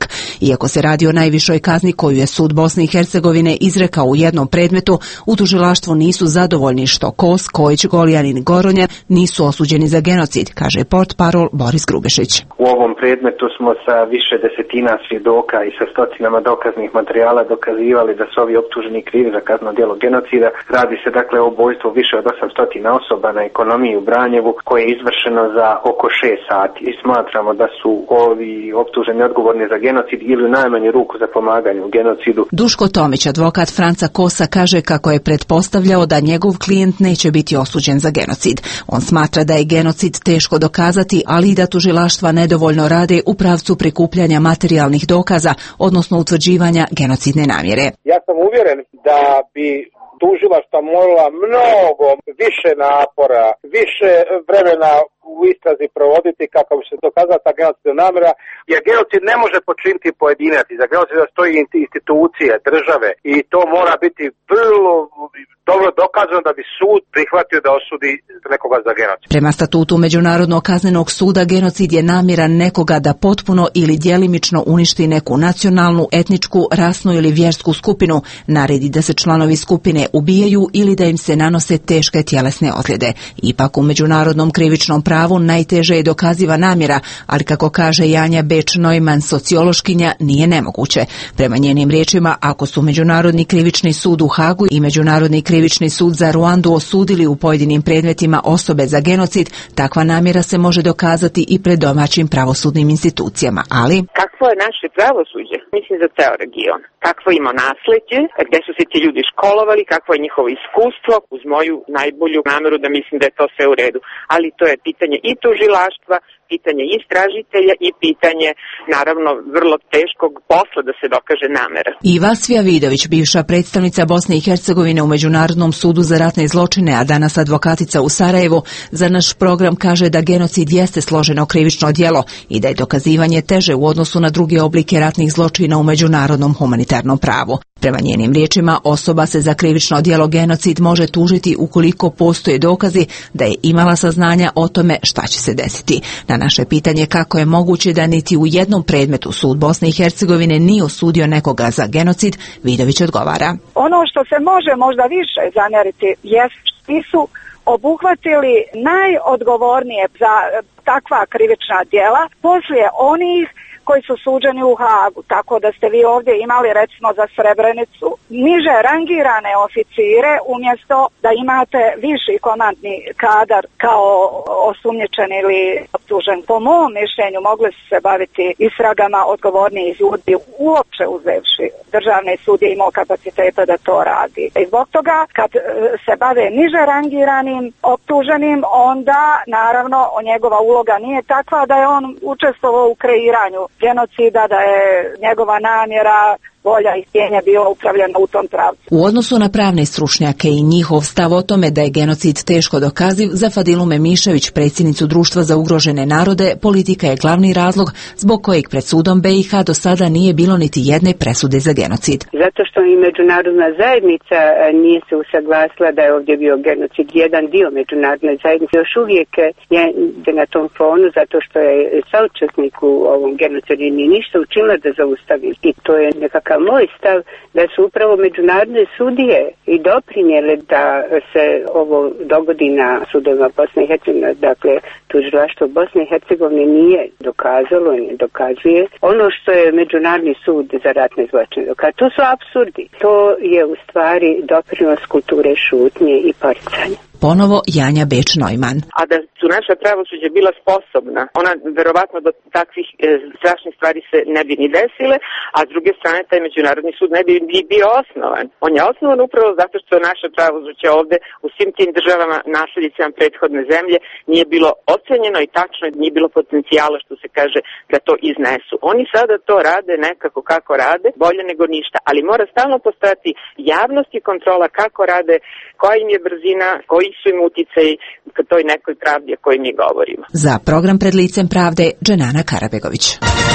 Iako se radi o najvišoj kazni koju je sud Bosne i Hercegovine izrekao u jednom predmetu, u tužilaštvu nisu zadovoljni što Kos, Kojić, Goljanin i Goronjer nisu osuđeni za genocid, kaže portparol Boris Grubešić. U ovom predmetu smo sa više desetina svjedoka i sa stotinama dokaznih materijala dokazivali da su ovi optuženi krivi za kazneno djelo genocida. Radi se dakle o ubojstvu više od osamsto osoba na ekonomiji u Branjevu koje je izvršeno za oko šest sati. I smatramo da su ovi optuženi odgovorni za genocid ili u najmanju ruku za pomaganje u genocidu. Duško Tomić, advokat Franca Kosa, kaže kako je pretpostavljao da njegov klijent neće biti osuđen za genocid. On smatra da je genocid teško dokazati, ali i da tužilaštva nedovoljno rade u pravcu prikupljanja materijalnih dokaza, odnosno utvrđivanja genocidne namjere. Ja sam uvjeren da bi tužilaštva morala mnogo više napora, više vremena u istrazi provoditi kako bi se dokazala ta genocidna namjera, jer genocid ne može počiniti pojedinac, za genocid stoji institucije, države i to mora biti vrlo dobro dokazano da bi sud prihvatio da osudi nekoga za genocid. Prema statutu Međunarodnog kaznenog suda, genocid je namjera nekoga da potpuno ili djelimično uništi neku nacionalnu, etničku, rasnu ili vjersku skupinu, naredi da se članovi skupine ubijaju ili da im se nanose teške tjelesne ozljede. Ipak u međunarodnom krivičnom pravu najteže je dokaziva namjera, ali kako kaže Janja Beč-Neumann, sociološkinja, nije nemoguće. Prema njenim riječima, ako su Međunarodni krivični sud u Hagu i Međunarodni krivični sud za Ruandu osudili u pojedinim predmetima osobe za genocid, takva namjera se može dokazati i pred domaćim pravosudnim institucijama, ali... Kakvo je naše pravosuđe? Mislim za ceo region. Kakvo ima nasljeđe, gde su se ti ljudi školovali, kakvo je njihovo iskustvo, uz moju najbolju namjeru da mislim da je to sve u redu. Ali to je pitanje i tužilaštva, pitanje istražitelja i pitanje, naravno, vrlo teškog posla da se dokaže namjera. Ivasvija Vidović, bivša predstavnica Bosne i Hercegovine u Međunarodnom sudu za ratne zločine, a danas advokatica u Sarajevu, za naš program kaže da genocid jeste složeno krivično djelo i da je dokazivanje teže u odnosu na druge oblike ratnih zločina u međunarodnom humanitarnom pravu. Prema njenim riječima, osoba se za krivično djelo genocid može tužiti ukoliko postoje dokazi da je imala saznanja o tome šta će se desiti. Na naše pitanje kako je moguće da niti u jednom predmetu sud Bosne i Hercegovine nije osudio nekoga za genocid, Vidović odgovara. Ono što se može možda više zamjeriti jest što su obuhvatili najodgovornije za takva krivična djela poslije onih koji su suđeni u Hagu, tako da ste vi ovdje imali recimo za Srebrenicu niže rangirane oficire umjesto da imate viši komandni kadar kao osumnjičen ili optužen. Po mom mišljenju mogli su se baviti istragama odgovorniji ljudi, uopće uzevši državni sud je imao kapaciteta da to radi. I zbog toga kad se bave niže rangiranim optuženim, onda naravno njegova uloga nije takva da je on učestvovao u kreiranju genocida, da je njegova namjera, volja i htjenje bilo upravljeno u tom pravcu. U odnosu na pravne stručnjake i njihov stav o tome da je genocid teško dokaziv, za Fadilu Memišević, predsjednicu Društva za ugrožene narode, politika je glavni razlog zbog kojeg pred sudom B i H do sada nije bilo niti jedne presude za genocid. Zato što i međunarodna zajednica nije se usaglasila da je ovdje bio genocid. Jedan dio međunarodne zajednice još uvijek je na tom fonu zato što je saučesnik u ovom genocidu i nije ništa učinila da zaustavi. I to je nekakav moj stav da su upravo međunarodne sudije i doprinijele da se ovo dogodi na sudovima Bosne i Hercegovine. Dakle, tužilaštvo Bosne i Hercegovine nije dokazalo i ne dokazuje ono što je Međunarodni sud za ratne zločine dokazuje. To su apsurdi. To je u stvari doprinos kulture šutnje i poricanja. Ponovo Janja Beč-Neumann. A da su naša pravosuđe bila sposobna, ona verovatno do takvih e, strašnih stvari se ne bi ni desile, a s druge strane taj međunarodni sud ne bi ni bio osnovan. On je osnovan upravo zato što naše pravosuđe ovde u svim tim državama naslednicama prethodne zemlje nije bilo ocenjeno i tačno nije bilo potencijala, što se kaže, da to iznesu. Oni sada to rade nekako kako rade, bolje nego ništa, ali mora stalno postojati javnost i kontrola kako rade, koja im je brzina, koji su im uticaji ka toj nekoj pravdi o kojoj mi govorimo. Za program Pred licem pravde, Dženana Karabegović.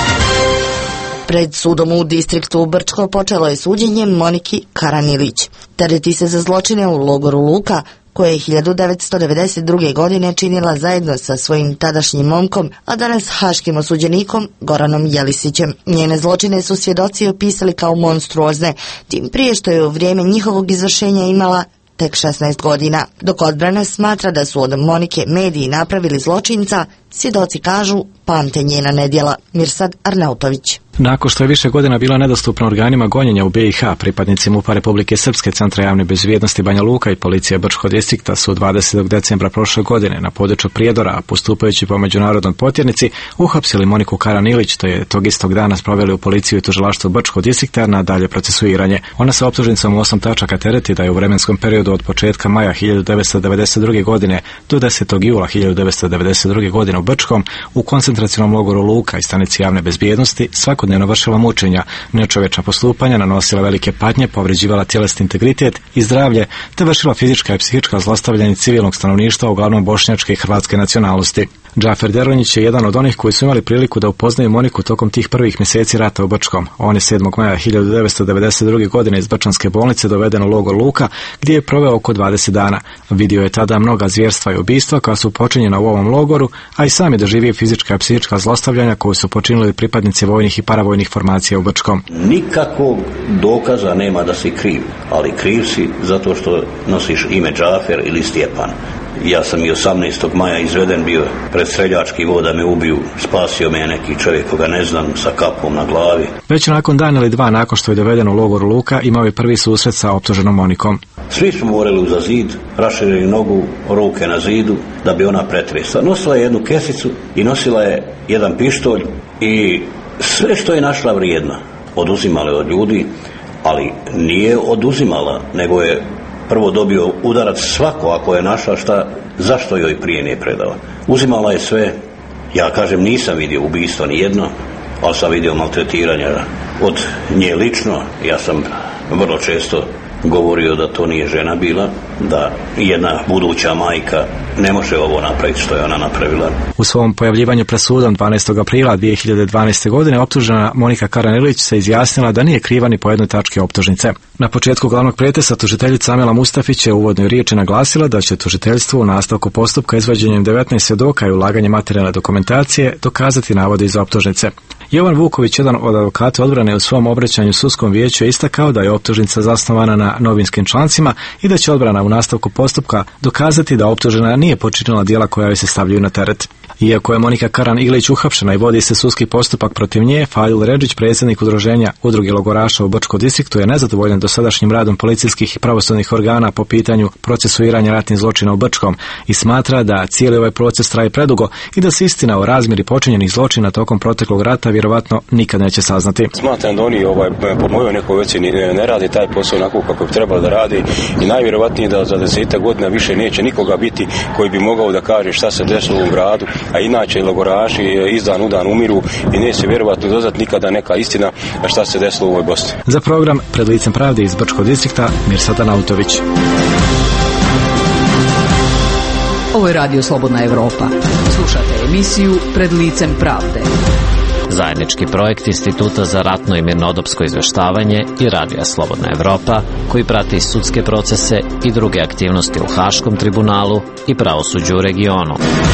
Pred sudom u distriktu Brčko počelo je suđenje Moniki Karanilić. Tereti se za zločine u logoru Luka, koje je hiljadu devetsto devedeset druge. godine činila zajedno sa svojim tadašnjim momkom, a danas haškim osuđenikom Goranom Jelisićem. Njene zločine su svjedoci opisali kao monstruozne, tim prije što je u vrijeme njihovog izvršenja imala tek šesnaest godina. Dok odbrana smatra da su od Monike mediji napravili zločinca, svjedoci kažu pamte njena nedjela. Mirsad Arnautović. Nakon što je više godina bila nedostupna organima gonjenja u be i ha, pripadnici MUP-a Republike Srpske, Centra javne bezbjednosti Banja Luka i policije Brčkog distrikta su dvadesetog decembra prošle godine na području Prijedora, postupajući po međunarodnoj potjernici, uhapsili Moniku Karan Ilić, te je tog istog dana sproveli u policiju i tužilaštvo Brčkog distrikta na dalje procesuiranje. Ona se optužnicom u osam tačaka tereti da je u vremenskom periodu od početka maja hiljadu devetsto devedeset druge. godine do desetog jula hiljadu devetsto devedeset druge. godine u Brčkom, u koncentracionom logoru Luka i stanici javne bezbjednosti svakodnevno vršila mučenja, nečovječna postupanja, nanosila velike patnje, povređivala tjelesni integritet i zdravlje, te vršila fizička i psihička zlostavljanja civilnog stanovništva, uglavnom bošnjačke i hrvatske nacionalnosti. Džafer Deronjić je jedan od onih koji su imali priliku da upoznaju Moniku tokom tih prvih mjeseci rata u Brčkom. On je sedmog maja hiljadu devetsto devedeset druge. godine iz Brčanske bolnice doveden u logor Luka, gdje je proveo oko dvadeset dana. Vidio je tada mnoga zvjerstva i ubistva koja su počinjena u ovom logoru, a i sam je doživio fizička i psihička zlostavljanja koju su počinili pripadnici vojnih i paravojnih formacija u Brčkom. Nikakvog dokaza nema da si kriv, ali kriv si zato što nosiš ime Džafer ili Stjepan. Ja sam i osamnaestog maja izveden bio pred streljački vod da me ubiju. Spasio me neki čovjek koga ne znam sa kapom na glavi. Već nakon dan ili dva nakon što je doveden u logor Luka imao je prvi susret sa optuženom Monikom. Svi su morali uza zid, raširili nogu, ruke na zidu da bi ona pretresla. Nosila je jednu kesicu i nosila je jedan pištolj i sve što je našla vrijedno oduzimala od ljudi, ali nije oduzimala, nego je prvo dobio udarac svako ako je našla šta, zašto joj prije nije predala. Uzimala je sve, ja kažem nisam vidio ubistva ni jedno, ali sam vidio maltretiranja od nje lično. Ja sam vrlo često govorio da to nije žena bila, da jedna buduća majka ne može ovo napraviti što je ona napravila. U svom pojavljivanju pred sudom dvanaestog aprila dvije hiljade dvanaeste. godine optužena Monika Karan Ilić se izjasnila da nije kriva ni po jednoj tački optužnice. Na početku glavnog pretresa tužiteljica Amela Mustafić je u uvodnoj riječi naglasila da će tužiteljstvo u nastavku postupka izvođenjem devetnaest svjedoka i ulaganjem materijalne dokumentacije dokazati navode iz optužnice. Jovan Vuković, jedan od advokata odbrane, u svom obraćanju sudskom vijeću je istakao da je optužnica zasnovana na novinskim člancima i da će odbrana u nastavku postupka dokazati da optužena nije počinila djela koja joj se stavljaju na teret. Iako je Monika Karan Ilić uhapšena i vodi se sudski postupak protiv nje, Fadil Redžić, predsjednik udruženja Udruge logoraša u Brčkom distriktu, je nezadovoljan dosadašnjim radom policijskih i pravosudnih organa po pitanju procesuiranja ratnih zločina u Brčkom i smatra da cijeli ovaj proces traje predugo i da se istina o razmjeri počinjenih zločina tokom proteklog rata vjerovatno nikad neće saznati. Smatram da oni ovaj, po mojoj nekoj ocjeni ne radi taj posao onako kako bi trebalo da radi i najvjerovatnije da za desetak godina više neće nikoga biti koji bi mogao da kaže šta se desilo u ovom gradu, a inače logoraši iz dan u dan umiru i neće vjerovatno doznati nikada neka istina šta se desilo u ovoj Bosni. Za program Pred licem pravde iz Brčkog distrikta Mirsad Arnautović. Ovo je Radio Slobodna Evropa. Slušate emisiju Pred licem pravde. Zajednički projekt Instituta za ratno i mirnodopsko izvještavanje i Radija Slobodna Evropa, koji prati sudske procese i druge aktivnosti u Haškom tribunalu i pravosuđu u regionu.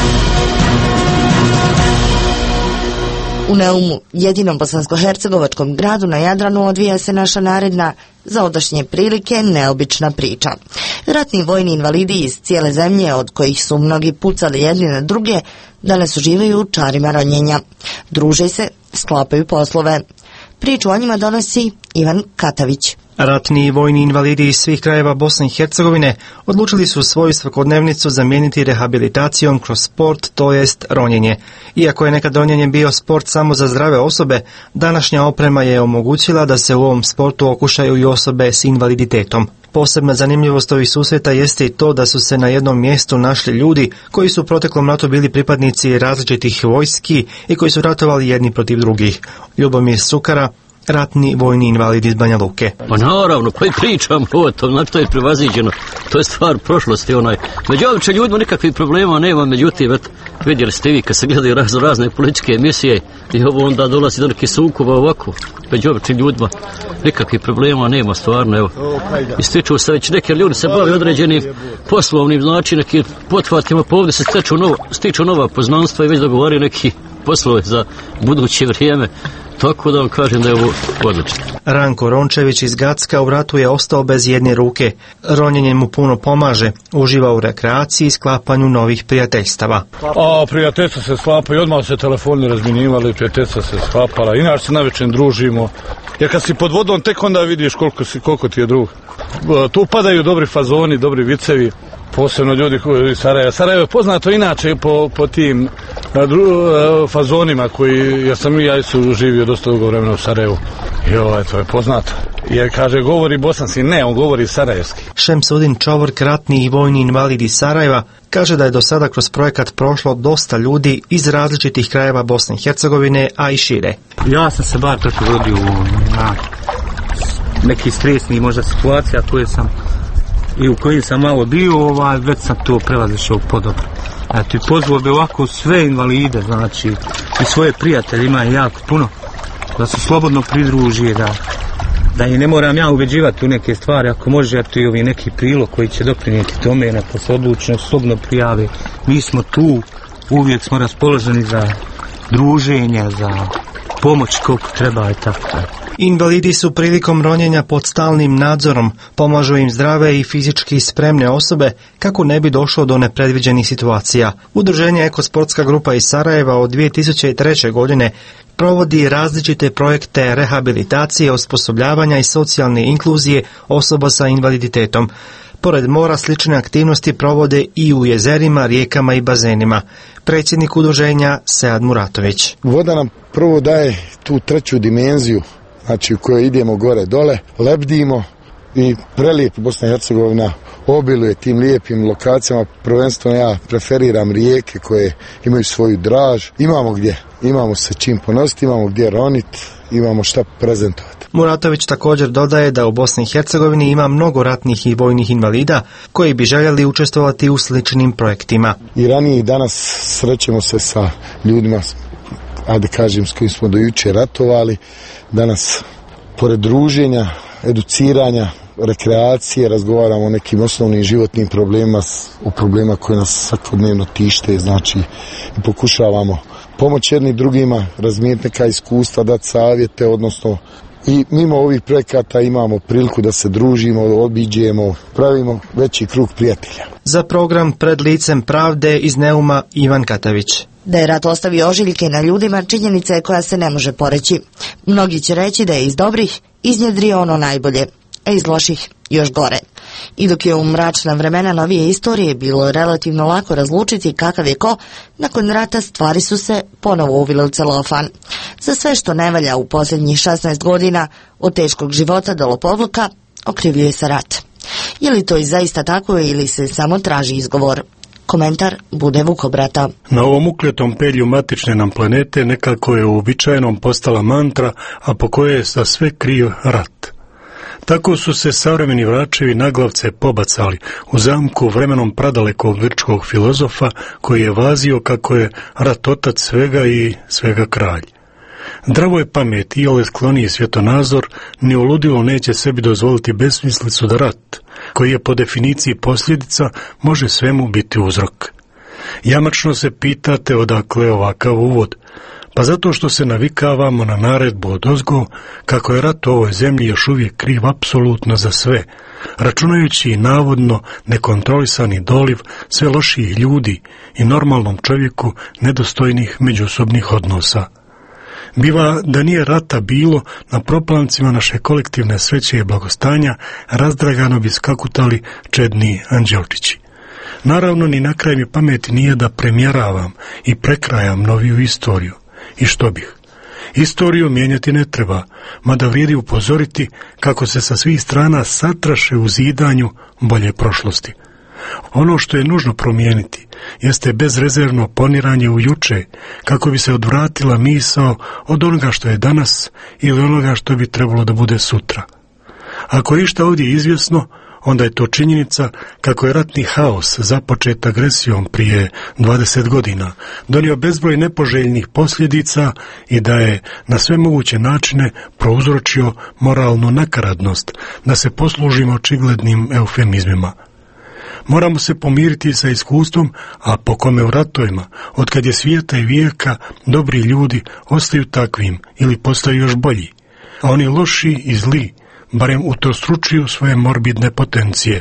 U Neumu, jedinom bosansko-hercegovačkom gradu na Jadranu, odvija se naša naredna, za odašnje prilike, neobična priča. Ratni vojni invalidi iz cijele zemlje, od kojih su mnogi pucali jedni na druge, danas uživaju u čarima ranjenja. Druže se, sklapaju poslove. Priču o njima donosi Ivan Katavić. Ratni i vojni invalidi iz svih krajeva Bosne i Hercegovine odlučili su svoju svakodnevnicu zamijeniti rehabilitacijom kroz sport, to jest ronjenje. Iako je nekad ronjenje bio sport samo za zdrave osobe, današnja oprema je omogućila da se u ovom sportu okušaju i osobe s invaliditetom. Posebna zanimljivost ovih susreta jeste i to da su se na jednom mjestu našli ljudi koji su u proteklom ratu bili pripadnici različitih vojski i koji su ratovali jedni protiv drugih. Ljubomir Sukara, ratni vojni invalid iz Banja Luke. Pa naravno, pa i pričam o tom, znači to je prevaziđeno, to je stvar prošlosti onaj. Među običnim ljudima nikakvih problema nema, međutim, et, vidjeli ste vi kad se gledaju raz, razne političke emisije i ovo onda dolazi do nekih sukoba ovako, među običnim ljudima nikakvih problema nema stvarno, evo. Ističu se već neke ljudi se bave određenim poslovnim, znači nekim potvatima, pa ovdje se stiču, novo, stiču nova poznanstva i već dogovaraju neki poslove za buduće vrijeme. Tako da vam kažem da je ovo odlično. Ranko Rončević iz Gacka u ratu je ostao bez jedne ruke. Ronjenje mu puno pomaže. Uživa u rekreaciji i sklapanju novih prijateljstava. A prijateljstva se sklapaju, odmah se telefoni razminivali, prijateljstva se sklapala. Inače se najvećem družimo. Jer kad si pod vodom, tek onda vidiš koliko, si, koliko ti je drug. Tu padaju dobri fazoni, dobri vicevi. Posebno ljudi koji iz Sarajeva. Sarajevo je poznato inače po, po tim dru, fazonima koji, ja sam i ja su živio dosta dugo vremena u Sarajevu. I ovo, to je poznato. Jer kaže, govori bosanski, ne, on govori sarajevski. Šemsudin Čovork, ratni i vojni invalid iz Sarajeva, kaže da je do sada kroz projekat prošlo dosta ljudi iz različitih krajeva Bosne i Hercegovine, a i šire. Ja sam se bar tako vodio na neki stresni možda situacija koje sam i u kojim sam malo bio, ovaj, već sam to prelazišao podobro. Eto, i pozvao bi ovako sve invalide, znači, i svoje prijatelje, ima jako puno, da se slobodno pridružije, da, da i ne moram ja ubeđivati u neke stvari, ako može, eto i ovi neki prilog koji će doprinijeti tome, neko se odlučno, slobodno prijave. Mi smo tu, uvijek smo raspoloženi za druženje, za pomoć koliko treba i tako. Invalidi su prilikom ronjenja pod stalnim nadzorom, pomažu im zdrave i fizički spremne osobe kako ne bi došlo do nepredviđenih situacija. Udruženje Ekosportska grupa iz Sarajeva od dvije tisuće treće. godine provodi različite projekte rehabilitacije, osposobljavanja i socijalne inkluzije osoba sa invaliditetom. Pored mora slične aktivnosti provode i u jezerima, rijekama i bazenima. Predsjednik udruženja Sead Muratović. Voda nam prvo daje tu treću dimenziju, znači u kojoj idemo gore dole, lebdimo i prelijep Bosna i Hercegovina obiluje tim lijepim lokacijama. Prvenstveno ja preferiram rijeke koje imaju svoju draž. Imamo gdje, imamo se čim ponositi, imamo gdje roniti, imamo šta prezentovati. Muratović također dodaje da u Bosni i Hercegovini ima mnogo ratnih i vojnih invalida koji bi željeli učestvovati u sličnim projektima. I ranije i danas srećemo se sa ljudima, ajde kažem, s kojim smo do jučer ratovali. Danas, pored druženja, educiranja, rekreacije, razgovaramo o nekim osnovnim životnim problemima, o problema koje nas svakodnevno tište, znači i pokušavamo pomoći jedni drugima, razmijeniti neka iskustva, dati savjete, odnosno i mimo ovih projekata imamo priliku da se družimo, obiđemo, pravimo veći krug prijatelja. Za program Pred licem pravde iz Neuma Ivan Katavić. Da je rat ostavio ožiljke na ljudima, činjenica je koja se ne može poreći. Mnogi će reći da je iz dobrih iznjedrio ono najbolje, a iz loših još gore. I dok je u mračna vremena novije istorije bilo relativno lako razlučiti kakav je ko, nakon rata stvari su se ponovo uvile u celofan. Za sve što ne valja u posljednjih šesnaest godina, od teškog života do lopovluka, okrivljuje se rat. Je li to i zaista tako ili se samo traži izgovor? Komentar Bude Vukobrata. Na ovom ukljetom pelju matične nam planete nekako je uobičajenom postala mantra, a po kojoj je za sve kriv rat. Tako su se savremeni vračevi naglavce pobacali u zamku vremenom pradalekog grčkog filozofa koji je vazio kako je rat otac svega i svega kralj. Zdravo je pamet i ole skloniji svjetonazor, ni u ludilu neće sebi dozvoliti besmislicu da rat, koji je po definiciji posljedica, može svemu biti uzrok. Jamačno se pitate odakle ovakav uvod, pa zato što se navikavamo na naredbu odozgo kako je rat u ovoj zemlji još uvijek kriv apsolutno za sve, računajući i navodno nekontrolisani doliv sve loših ljudi i normalnom čovjeku nedostojnih međusobnih odnosa. Biva da nije rata bilo, na proplancima naše kolektivne sreće i blagostanja razdragano bi skakutali čedni anđelčići. Naravno, ni na kraj mi pameti nije da premjeravam i prekrajam noviju istoriju. I što bih? Istoriju mijenjati ne treba, mada vrijedi upozoriti kako se sa svih strana satraše u zidanju bolje prošlosti. Ono što je nužno promijeniti jeste bezrezervno poniranje u juče, kako bi se odvratila misao od onoga što je danas ili onoga što bi trebalo da bude sutra. Ako je išta ovdje izvjesno, onda je to činjenica kako je ratni haos započet agresijom prije dvadeset godina donio bezbroj nepoželjnih posljedica i da je na sve moguće načine prouzročio moralnu nakaradnost, da se poslužimo očiglednim eufemizmima. Moramo se pomiriti sa iskustvom, a po kome u ratovima, otkad je svijeta i vijeka, dobri ljudi ostaju takvim ili postaju još bolji, a oni loši i zli barem utrostručuju svoje morbidne potencije.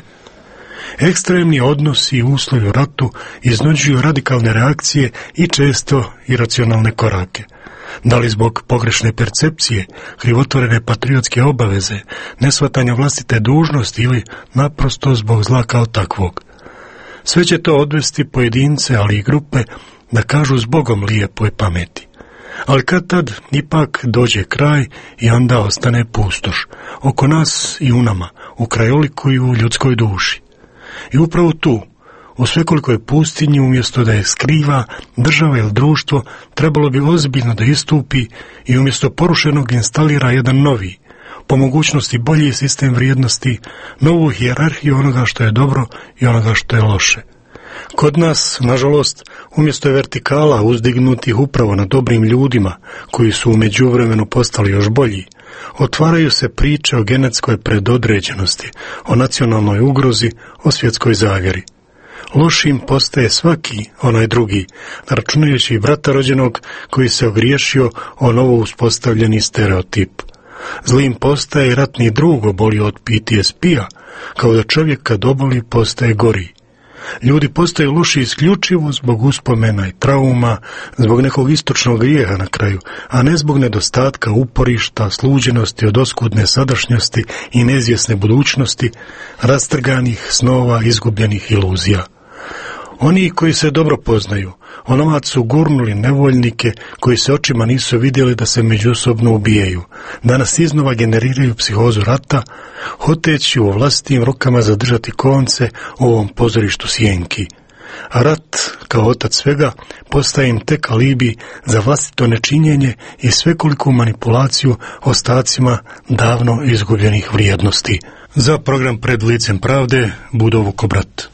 Ekstremni odnosi i uslovi u ratu iznuđuju radikalne reakcije i često iracionalne korake. Da li zbog pogrešne percepcije, krivotvorene patriotske obaveze, neshvatanja vlastite dužnosti ili naprosto zbog zla kao takvog. Sve će to odvesti pojedince, ali i grupe, da kažu zbogom lijepoj pameti. Ali kad tad ipak dođe kraj i onda ostane pustoš, oko nas i u nama, u krajoliku i u ljudskoj duši. I upravo tu, u svekolikoj pustinji, umjesto da je skriva, država ili društvo trebalo bi ozbiljno da istupi i umjesto porušenog instalira jedan novi, po mogućnosti bolji sistem vrijednosti, novu hijerarhiju onoga što je dobro i onoga što je loše. Kod nas, nažalost, umjesto je vertikala uzdignutih upravo na dobrim ljudima, koji su u međuvremenu postali još bolji, otvaraju se priče o genetskoj predodređenosti, o nacionalnoj ugrozi, o svjetskoj zavjeri. Lošim postaje svaki onaj drugi, računajući i brata rođenog koji se ogriješio o novo uspostavljeni stereotip. Zlim postaje i ratni drug oboli od P T S P-a, kao da čovjek kad oboli postaje gori. Ljudi postaju loši isključivo zbog uspomena i trauma, zbog nekog istočnog grijeha na kraju, a ne zbog nedostatka uporišta, sluđenosti od oskudne sadašnjosti i neizvjesne budućnosti, rastrganih snova, izgubljenih iluzija. Oni koji se dobro poznaju, onomad su gurnuli nevoljnike koji se očima nisu vidjeli da se međusobno ubijaju. Danas iznova generiraju psihozu rata, hoteći u vlastitim rukama zadržati konce u ovom pozorištu sjenki. A rat, kao otac svega, postaje im tek alibi za vlastito nečinjenje i svekoliku manipulaciju ostacima davno izgubljenih vrijednosti. Za program Pred licem pravde, Budo Vukobrat.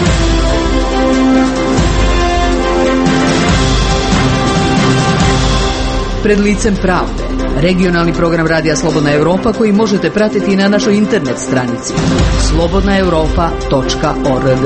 Pred licem pravde, regionalni program Radija Slobodna Europa koji možete pratiti na našoj internet stranici slobodna europa točka org.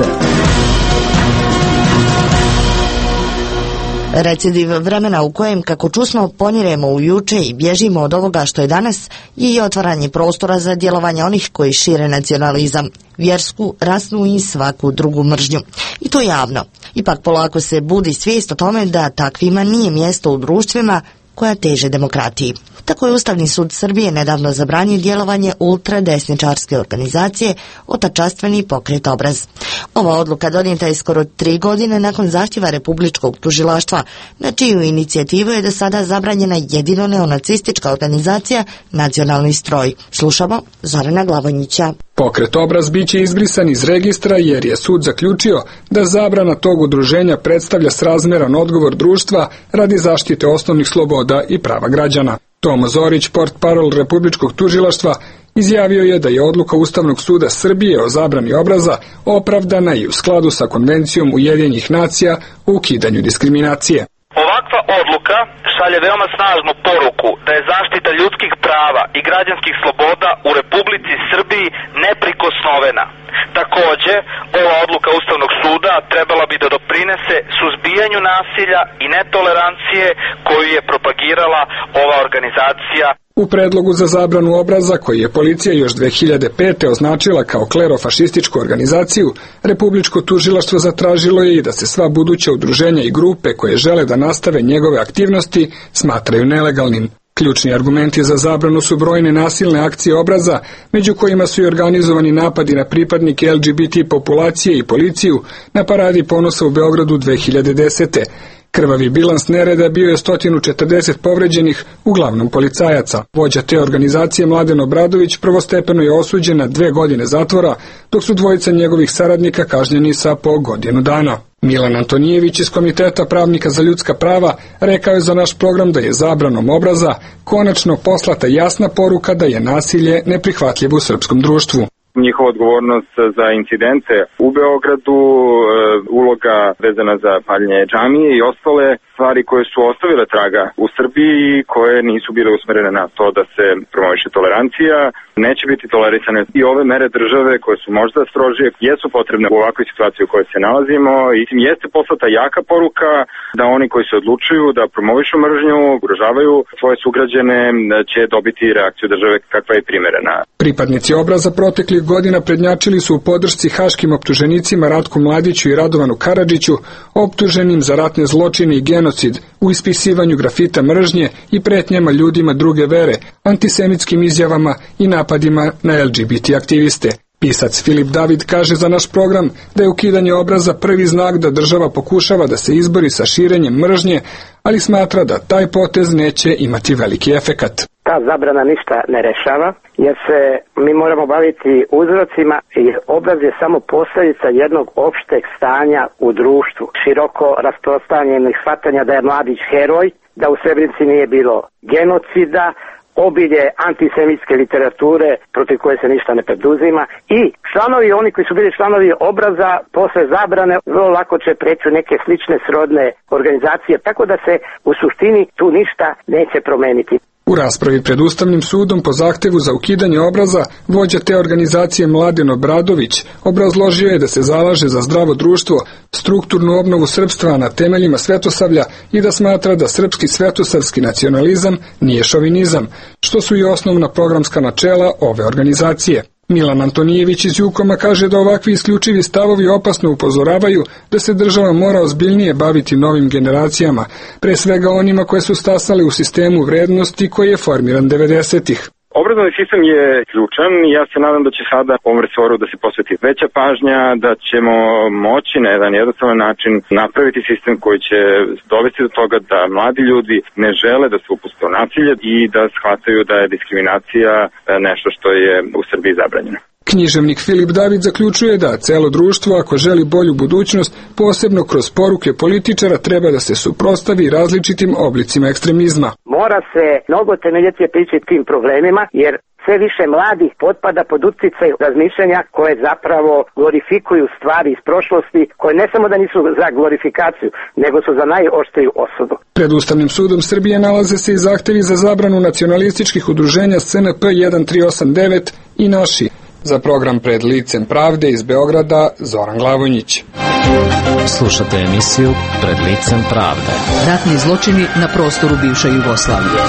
Recidiv vremena u kojem, kako čusmo, poniremo u juče i bježimo od ovoga što je danas, je i otvaranje prostora za djelovanje onih koji šire nacionalizam, vjersku, rasnu i svaku drugu mržnju. I to javno. Ipak polako se budi svijest o tome da takvima nije mjesto u društvima koja teže demokratiji. Tako je Ustavni sud Srbije nedavno zabranio djelovanje ultradesničarske organizacije Otačastveni pokret Obraz. Ova odluka donijeta je skoro tri godine nakon zahtjeva Republičkog tužilaštva, na čiju inicijativu je do sada zabranjena jedino neonacistička organizacija Nacionalni stroj. Slušamo Zorana Glavonjića. Pokret Obraz biće izbrisan iz registra jer je sud zaključio da zabrana tog udruženja predstavlja srazmjeran odgovor društva radi zaštite osnovnih sloboda i prava građana. Tomo Zorić, portparol Republičkog tužilaštva, izjavio je da je odluka Ustavnog suda Srbije o zabrani obraza opravdana i u skladu sa Konvencijom Ujedinjenih nacija o ukidanju diskriminacije. Ovakva odluka šalje veoma snažnu poruku da je zaštita ljudskih prava i građanskih sloboda u Republici Srbiji neprikosnovena. Također, ova odluka Ustavnog suda trebala bi da doprinese suzbijanju nasilja i netolerancije koju je propagirala ova organizacija. U predlogu za zabranu obraza, koji je policija još dve hiljade pete označila kao klerofašističku organizaciju, Republičko tužilaštvo zatražilo je i da se sva buduća udruženja i grupe koje žele da nastave njegove aktivnosti smatraju nelegalnim. Ključni argumenti za zabranu su brojne nasilne akcije obraza, među kojima su i organizovani napadi na pripadnike L G B T populacije i policiju na paradi ponosa u Beogradu dve hiljade desete. Krvavi bilans nereda bio je sto četrdeset povređenih, uglavnom policajaca. Vođa te organizacije Mladen Obradović prvostepeno je osuđen na dve godine zatvora, dok su dvojica njegovih saradnika kažnjeni sa po godinu dana. Milan Antonijević iz Komiteta pravnika za ljudska prava rekao je za naš program da je zabranom obraza konačno poslata jasna poruka da je nasilje neprihvatljivo u srpskom društvu. Njihova odgovornost za incidente u Beogradu, uloga vezana za paljenje džamije i ostale stvari koje su ostavile traga u Srbiji i koje nisu bile usmerene na to da se promoviše tolerancija, neće biti tolerisane. I ove mere države koje su možda strožije jesu potrebne u ovakvoj situaciji u kojoj se nalazimo i tim jeste poslata jaka poruka da oni koji se odlučuju da promovišu mržnju, ugrožavaju svoje sugrađane, će dobiti reakciju države kakva je primerena. Pripadnici obraza proteklih godina prednjačili su u podršci haškim optuženicima Ratku Mladiću i Radovanu Karadžiću, optuženim za ratne zločine i genocid, u ispisivanju grafita mržnje i pretnjama ljudima druge vere, antisemitskim izjavama i napadima na L G B T aktiviste. Pisac Filip David kaže za naš program da je ukidanje obraza prvi znak da država pokušava da se izbori sa širenjem mržnje, ali smatra da taj potez neće imati veliki efekat. Ta zabrana ništa ne rešava, jer se mi moramo baviti uzrocima i obraz je samo posljedica jednog opšteg stanja u društvu. Široko rasprostranjenih shvatanja da je Mladić heroj, da u Srebrenici nije bilo genocida, obilje antisemitske literature protiv koje se ništa ne preduzima i članovi, oni koji su bili članovi obraza, posle zabrane vrlo lako će preći u neke slične srodne organizacije, tako da se u suštini tu ništa neće promeniti. U raspravi pred Ustavnim sudom po zahtevu za ukidanje obraza, vođa te organizacije Mladen Obradović obrazložio je da se zalaže za zdravo društvo, strukturnu obnovu srpstva na temeljima svetosavlja i da smatra da srpski svetosavski nacionalizam nije šovinizam, što su i osnovna programska načela ove organizacije. Milan Antonijević iz Jukoma kaže da ovakvi isključivi stavovi opasno upozoravaju da se država mora ozbiljnije baviti novim generacijama, pre svega onima koje su stasale u sistemu vrednosti koji je formiran devedesetih. Obrazovni sistem je ključan i ja se nadam da će sada ovom resoru da se posveti veća pažnja, da ćemo moći na jedan jednostavan način napraviti sistem koji će dovesti do toga da mladi ljudi ne žele da se upuste u nasilje i da shvataju da je diskriminacija nešto što je u Srbiji zabranjeno. Književnik Filip David zaključuje da celo društvo, ako želi bolju budućnost, posebno kroz poruke političara, treba da se suprotstavi različitim oblicima ekstremizma. Mora se mnogo temeljitije pričati tim problemima, jer sve više mladih potpada pod uticaj razmišljanja koje zapravo glorifikuju stvari iz prošlosti, koje ne samo da nisu za glorifikaciju, nego su za najoštriju osudu. Pred Ustavnim sudom Srbije nalaze se i zahtevi za zabranu nacionalističkih udruženja S N P jedan tri osam devet i Naši. Za program Pred licem pravde iz Beograda, Zoran Glavonjić. Slušate emisiju Pred licem pravde. Ratni zločini na prostoru bivše Jugoslavije.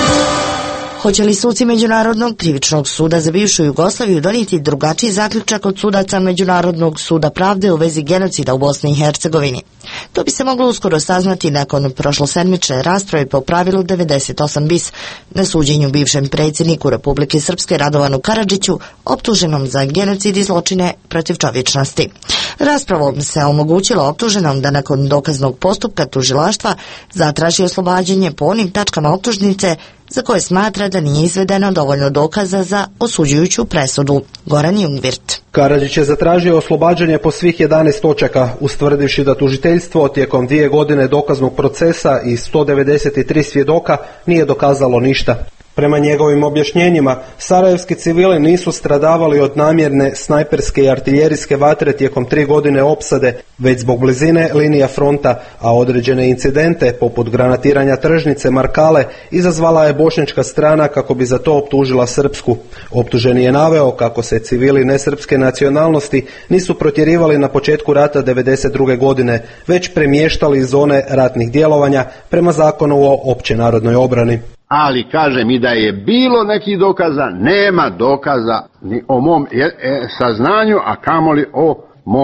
Hoće li suci Međunarodnog krivičnog suda za bivšu Jugoslaviju donijeti drugačiji zaključak od sudaca Međunarodnog suda pravde u vezi genocida u Bosni i Hercegovini? To bi se moglo uskoro saznati nakon prošlosedmične rasprave po pravilu devedeset osam bis na suđenju bivšem predsjedniku Republike Srpske Radovanu Karadžiću, optuženom za genocid i zločine protiv čovječnosti. Raspravom se omogućilo optuženom da nakon dokaznog postupka tužilaštva zatraži oslobađanje po onim tačkama optužnice za koje smatra da nije izvedeno dovoljno dokaza za osuđujuću presudu. Goran Jungvirt. Karadžić je zatražio oslobađanje po svih jedanaest točaka, ustvrdivši da tužiteljstvo tijekom dvije godine dokaznog procesa i sto devedeset tri svjedoka nije dokazalo ništa. Prema njegovim objašnjenjima, sarajevski civili nisu stradavali od namjerne snajperske i artiljerijske vatre tijekom tri godine opsade, već zbog blizine linija fronta, a određene incidente, poput granatiranja tržnice Markale, izazvala je bošnjačka strana kako bi za to optužila srpsku. Optuženi je naveo kako se civili nesrpske nacionalnosti nisu protjerivali na početku rata devedeset druge godine, već premještali iz zone ratnih djelovanja prema zakonu o općenarodnoj obrani. Ali kažem i da je bilo nekih dokaza, nema dokaza ni o mom e, e, saznanju, a kamoli o mom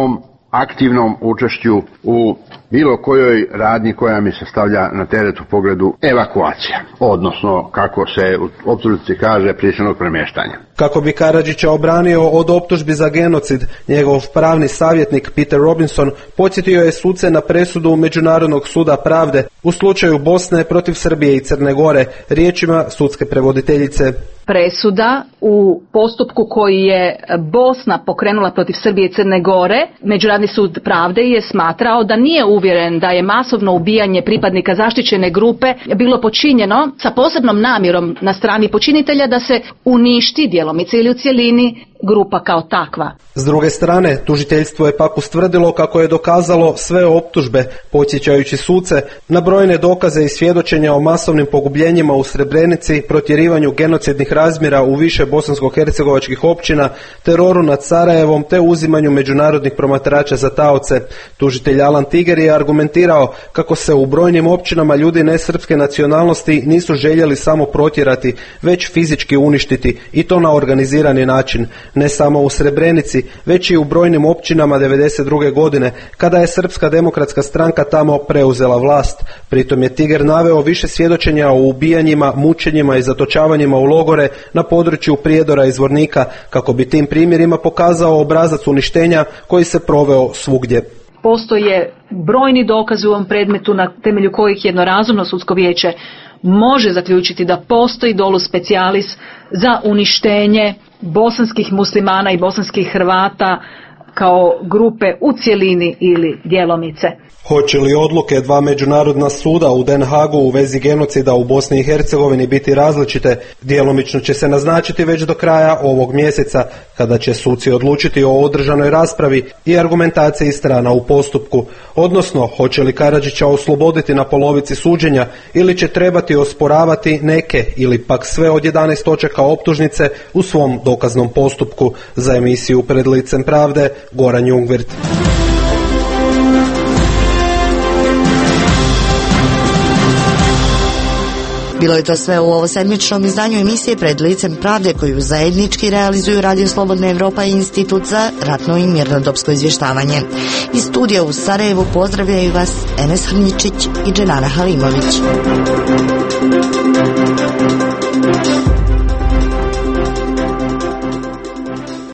aktivnom učešću u bilo kojoj radnji koja mi se stavlja na teret u pogledu evakuacija, odnosno, kako se u optužnici kaže, prisilnog premještanja. Kako bi Karadžića obranio od optužbi za genocid, njegov pravni savjetnik Peter Robinson podsjetio je suce na presudu Međunarodnog suda pravde u slučaju Bosne protiv Srbije i Crne Gore, riječima sudske prevoditeljice. Presuda u postupku koji je Bosna pokrenula protiv Srbije i Crne Gore, Međunarodni sud pravde je smatrao da nije uvjeren da je masovno ubijanje pripadnika zaštićene grupe bilo počinjeno sa posebnom namjerom na strani počinitelja da se uništi djelomice ili u cjelini grupa kao takva. S druge strane, tužiteljstvo je pak ustvrdilo kako je dokazalo sve optužbe, podsjećajući suce na brojne dokaze i svjedočenja o masovnim pogubljenjima u Srebrenici, protjerivanju genocidnih razmjera u više bosansko-hercegovačkih općina, teroru nad Sarajevom te uzimanju međunarodnih promatrača za taoce. Tužitelj Alan Tiger je argumentirao kako se u brojnim općinama ljudi nesrpske nacionalnosti nisu željeli samo protjerati, već fizički uništiti, i to na organizirani način. Ne samo u Srebrenici, već i u brojnim općinama devedeset druge godine, kada je Srpska demokratska stranka tamo preuzela vlast. Pritom je Tiger naveo više svjedočenja o ubijanjima, mučenjima i zatočavanjima u logore na području Prijedora i Zvornika, kako bi tim primjerima pokazao obrazac uništenja koji se proveo svugdje. Postoje brojni dokazi u ovom predmetu na temelju kojih jedno razumno sudsko vijeće može zaključiti da postoji dolus specialis za uništenje bosanskih muslimana i bosanskih Hrvata kao grupe u cjelini ili djelomice. Hoće li odluke dva međunarodna suda u Den Hagu u vezi genocida u Bosni i Hercegovini biti različite, djelomično će se naznačiti već do kraja ovog mjeseca, kada će suci odlučiti o održanoj raspravi i argumentaciji strana u postupku, odnosno hoće li Karadžića osloboditi na polovici suđenja ili će trebati osporavati neke ili pak sve od jedanaest točaka optužnice u svom dokaznom postupku. Za emisiju Pred licem pravde, Goran Jungwirth. Bilo je to sve u ovosedmičnom izdanju emisije Pred licem pravde, koju zajednički realizuju Radio Slobodna Evropa i Institut za ratno i mirnodopsko izvještavanje. Iz studija u Sarajevu pozdravljaju vas Enes Hrničić i Dženana Halimović.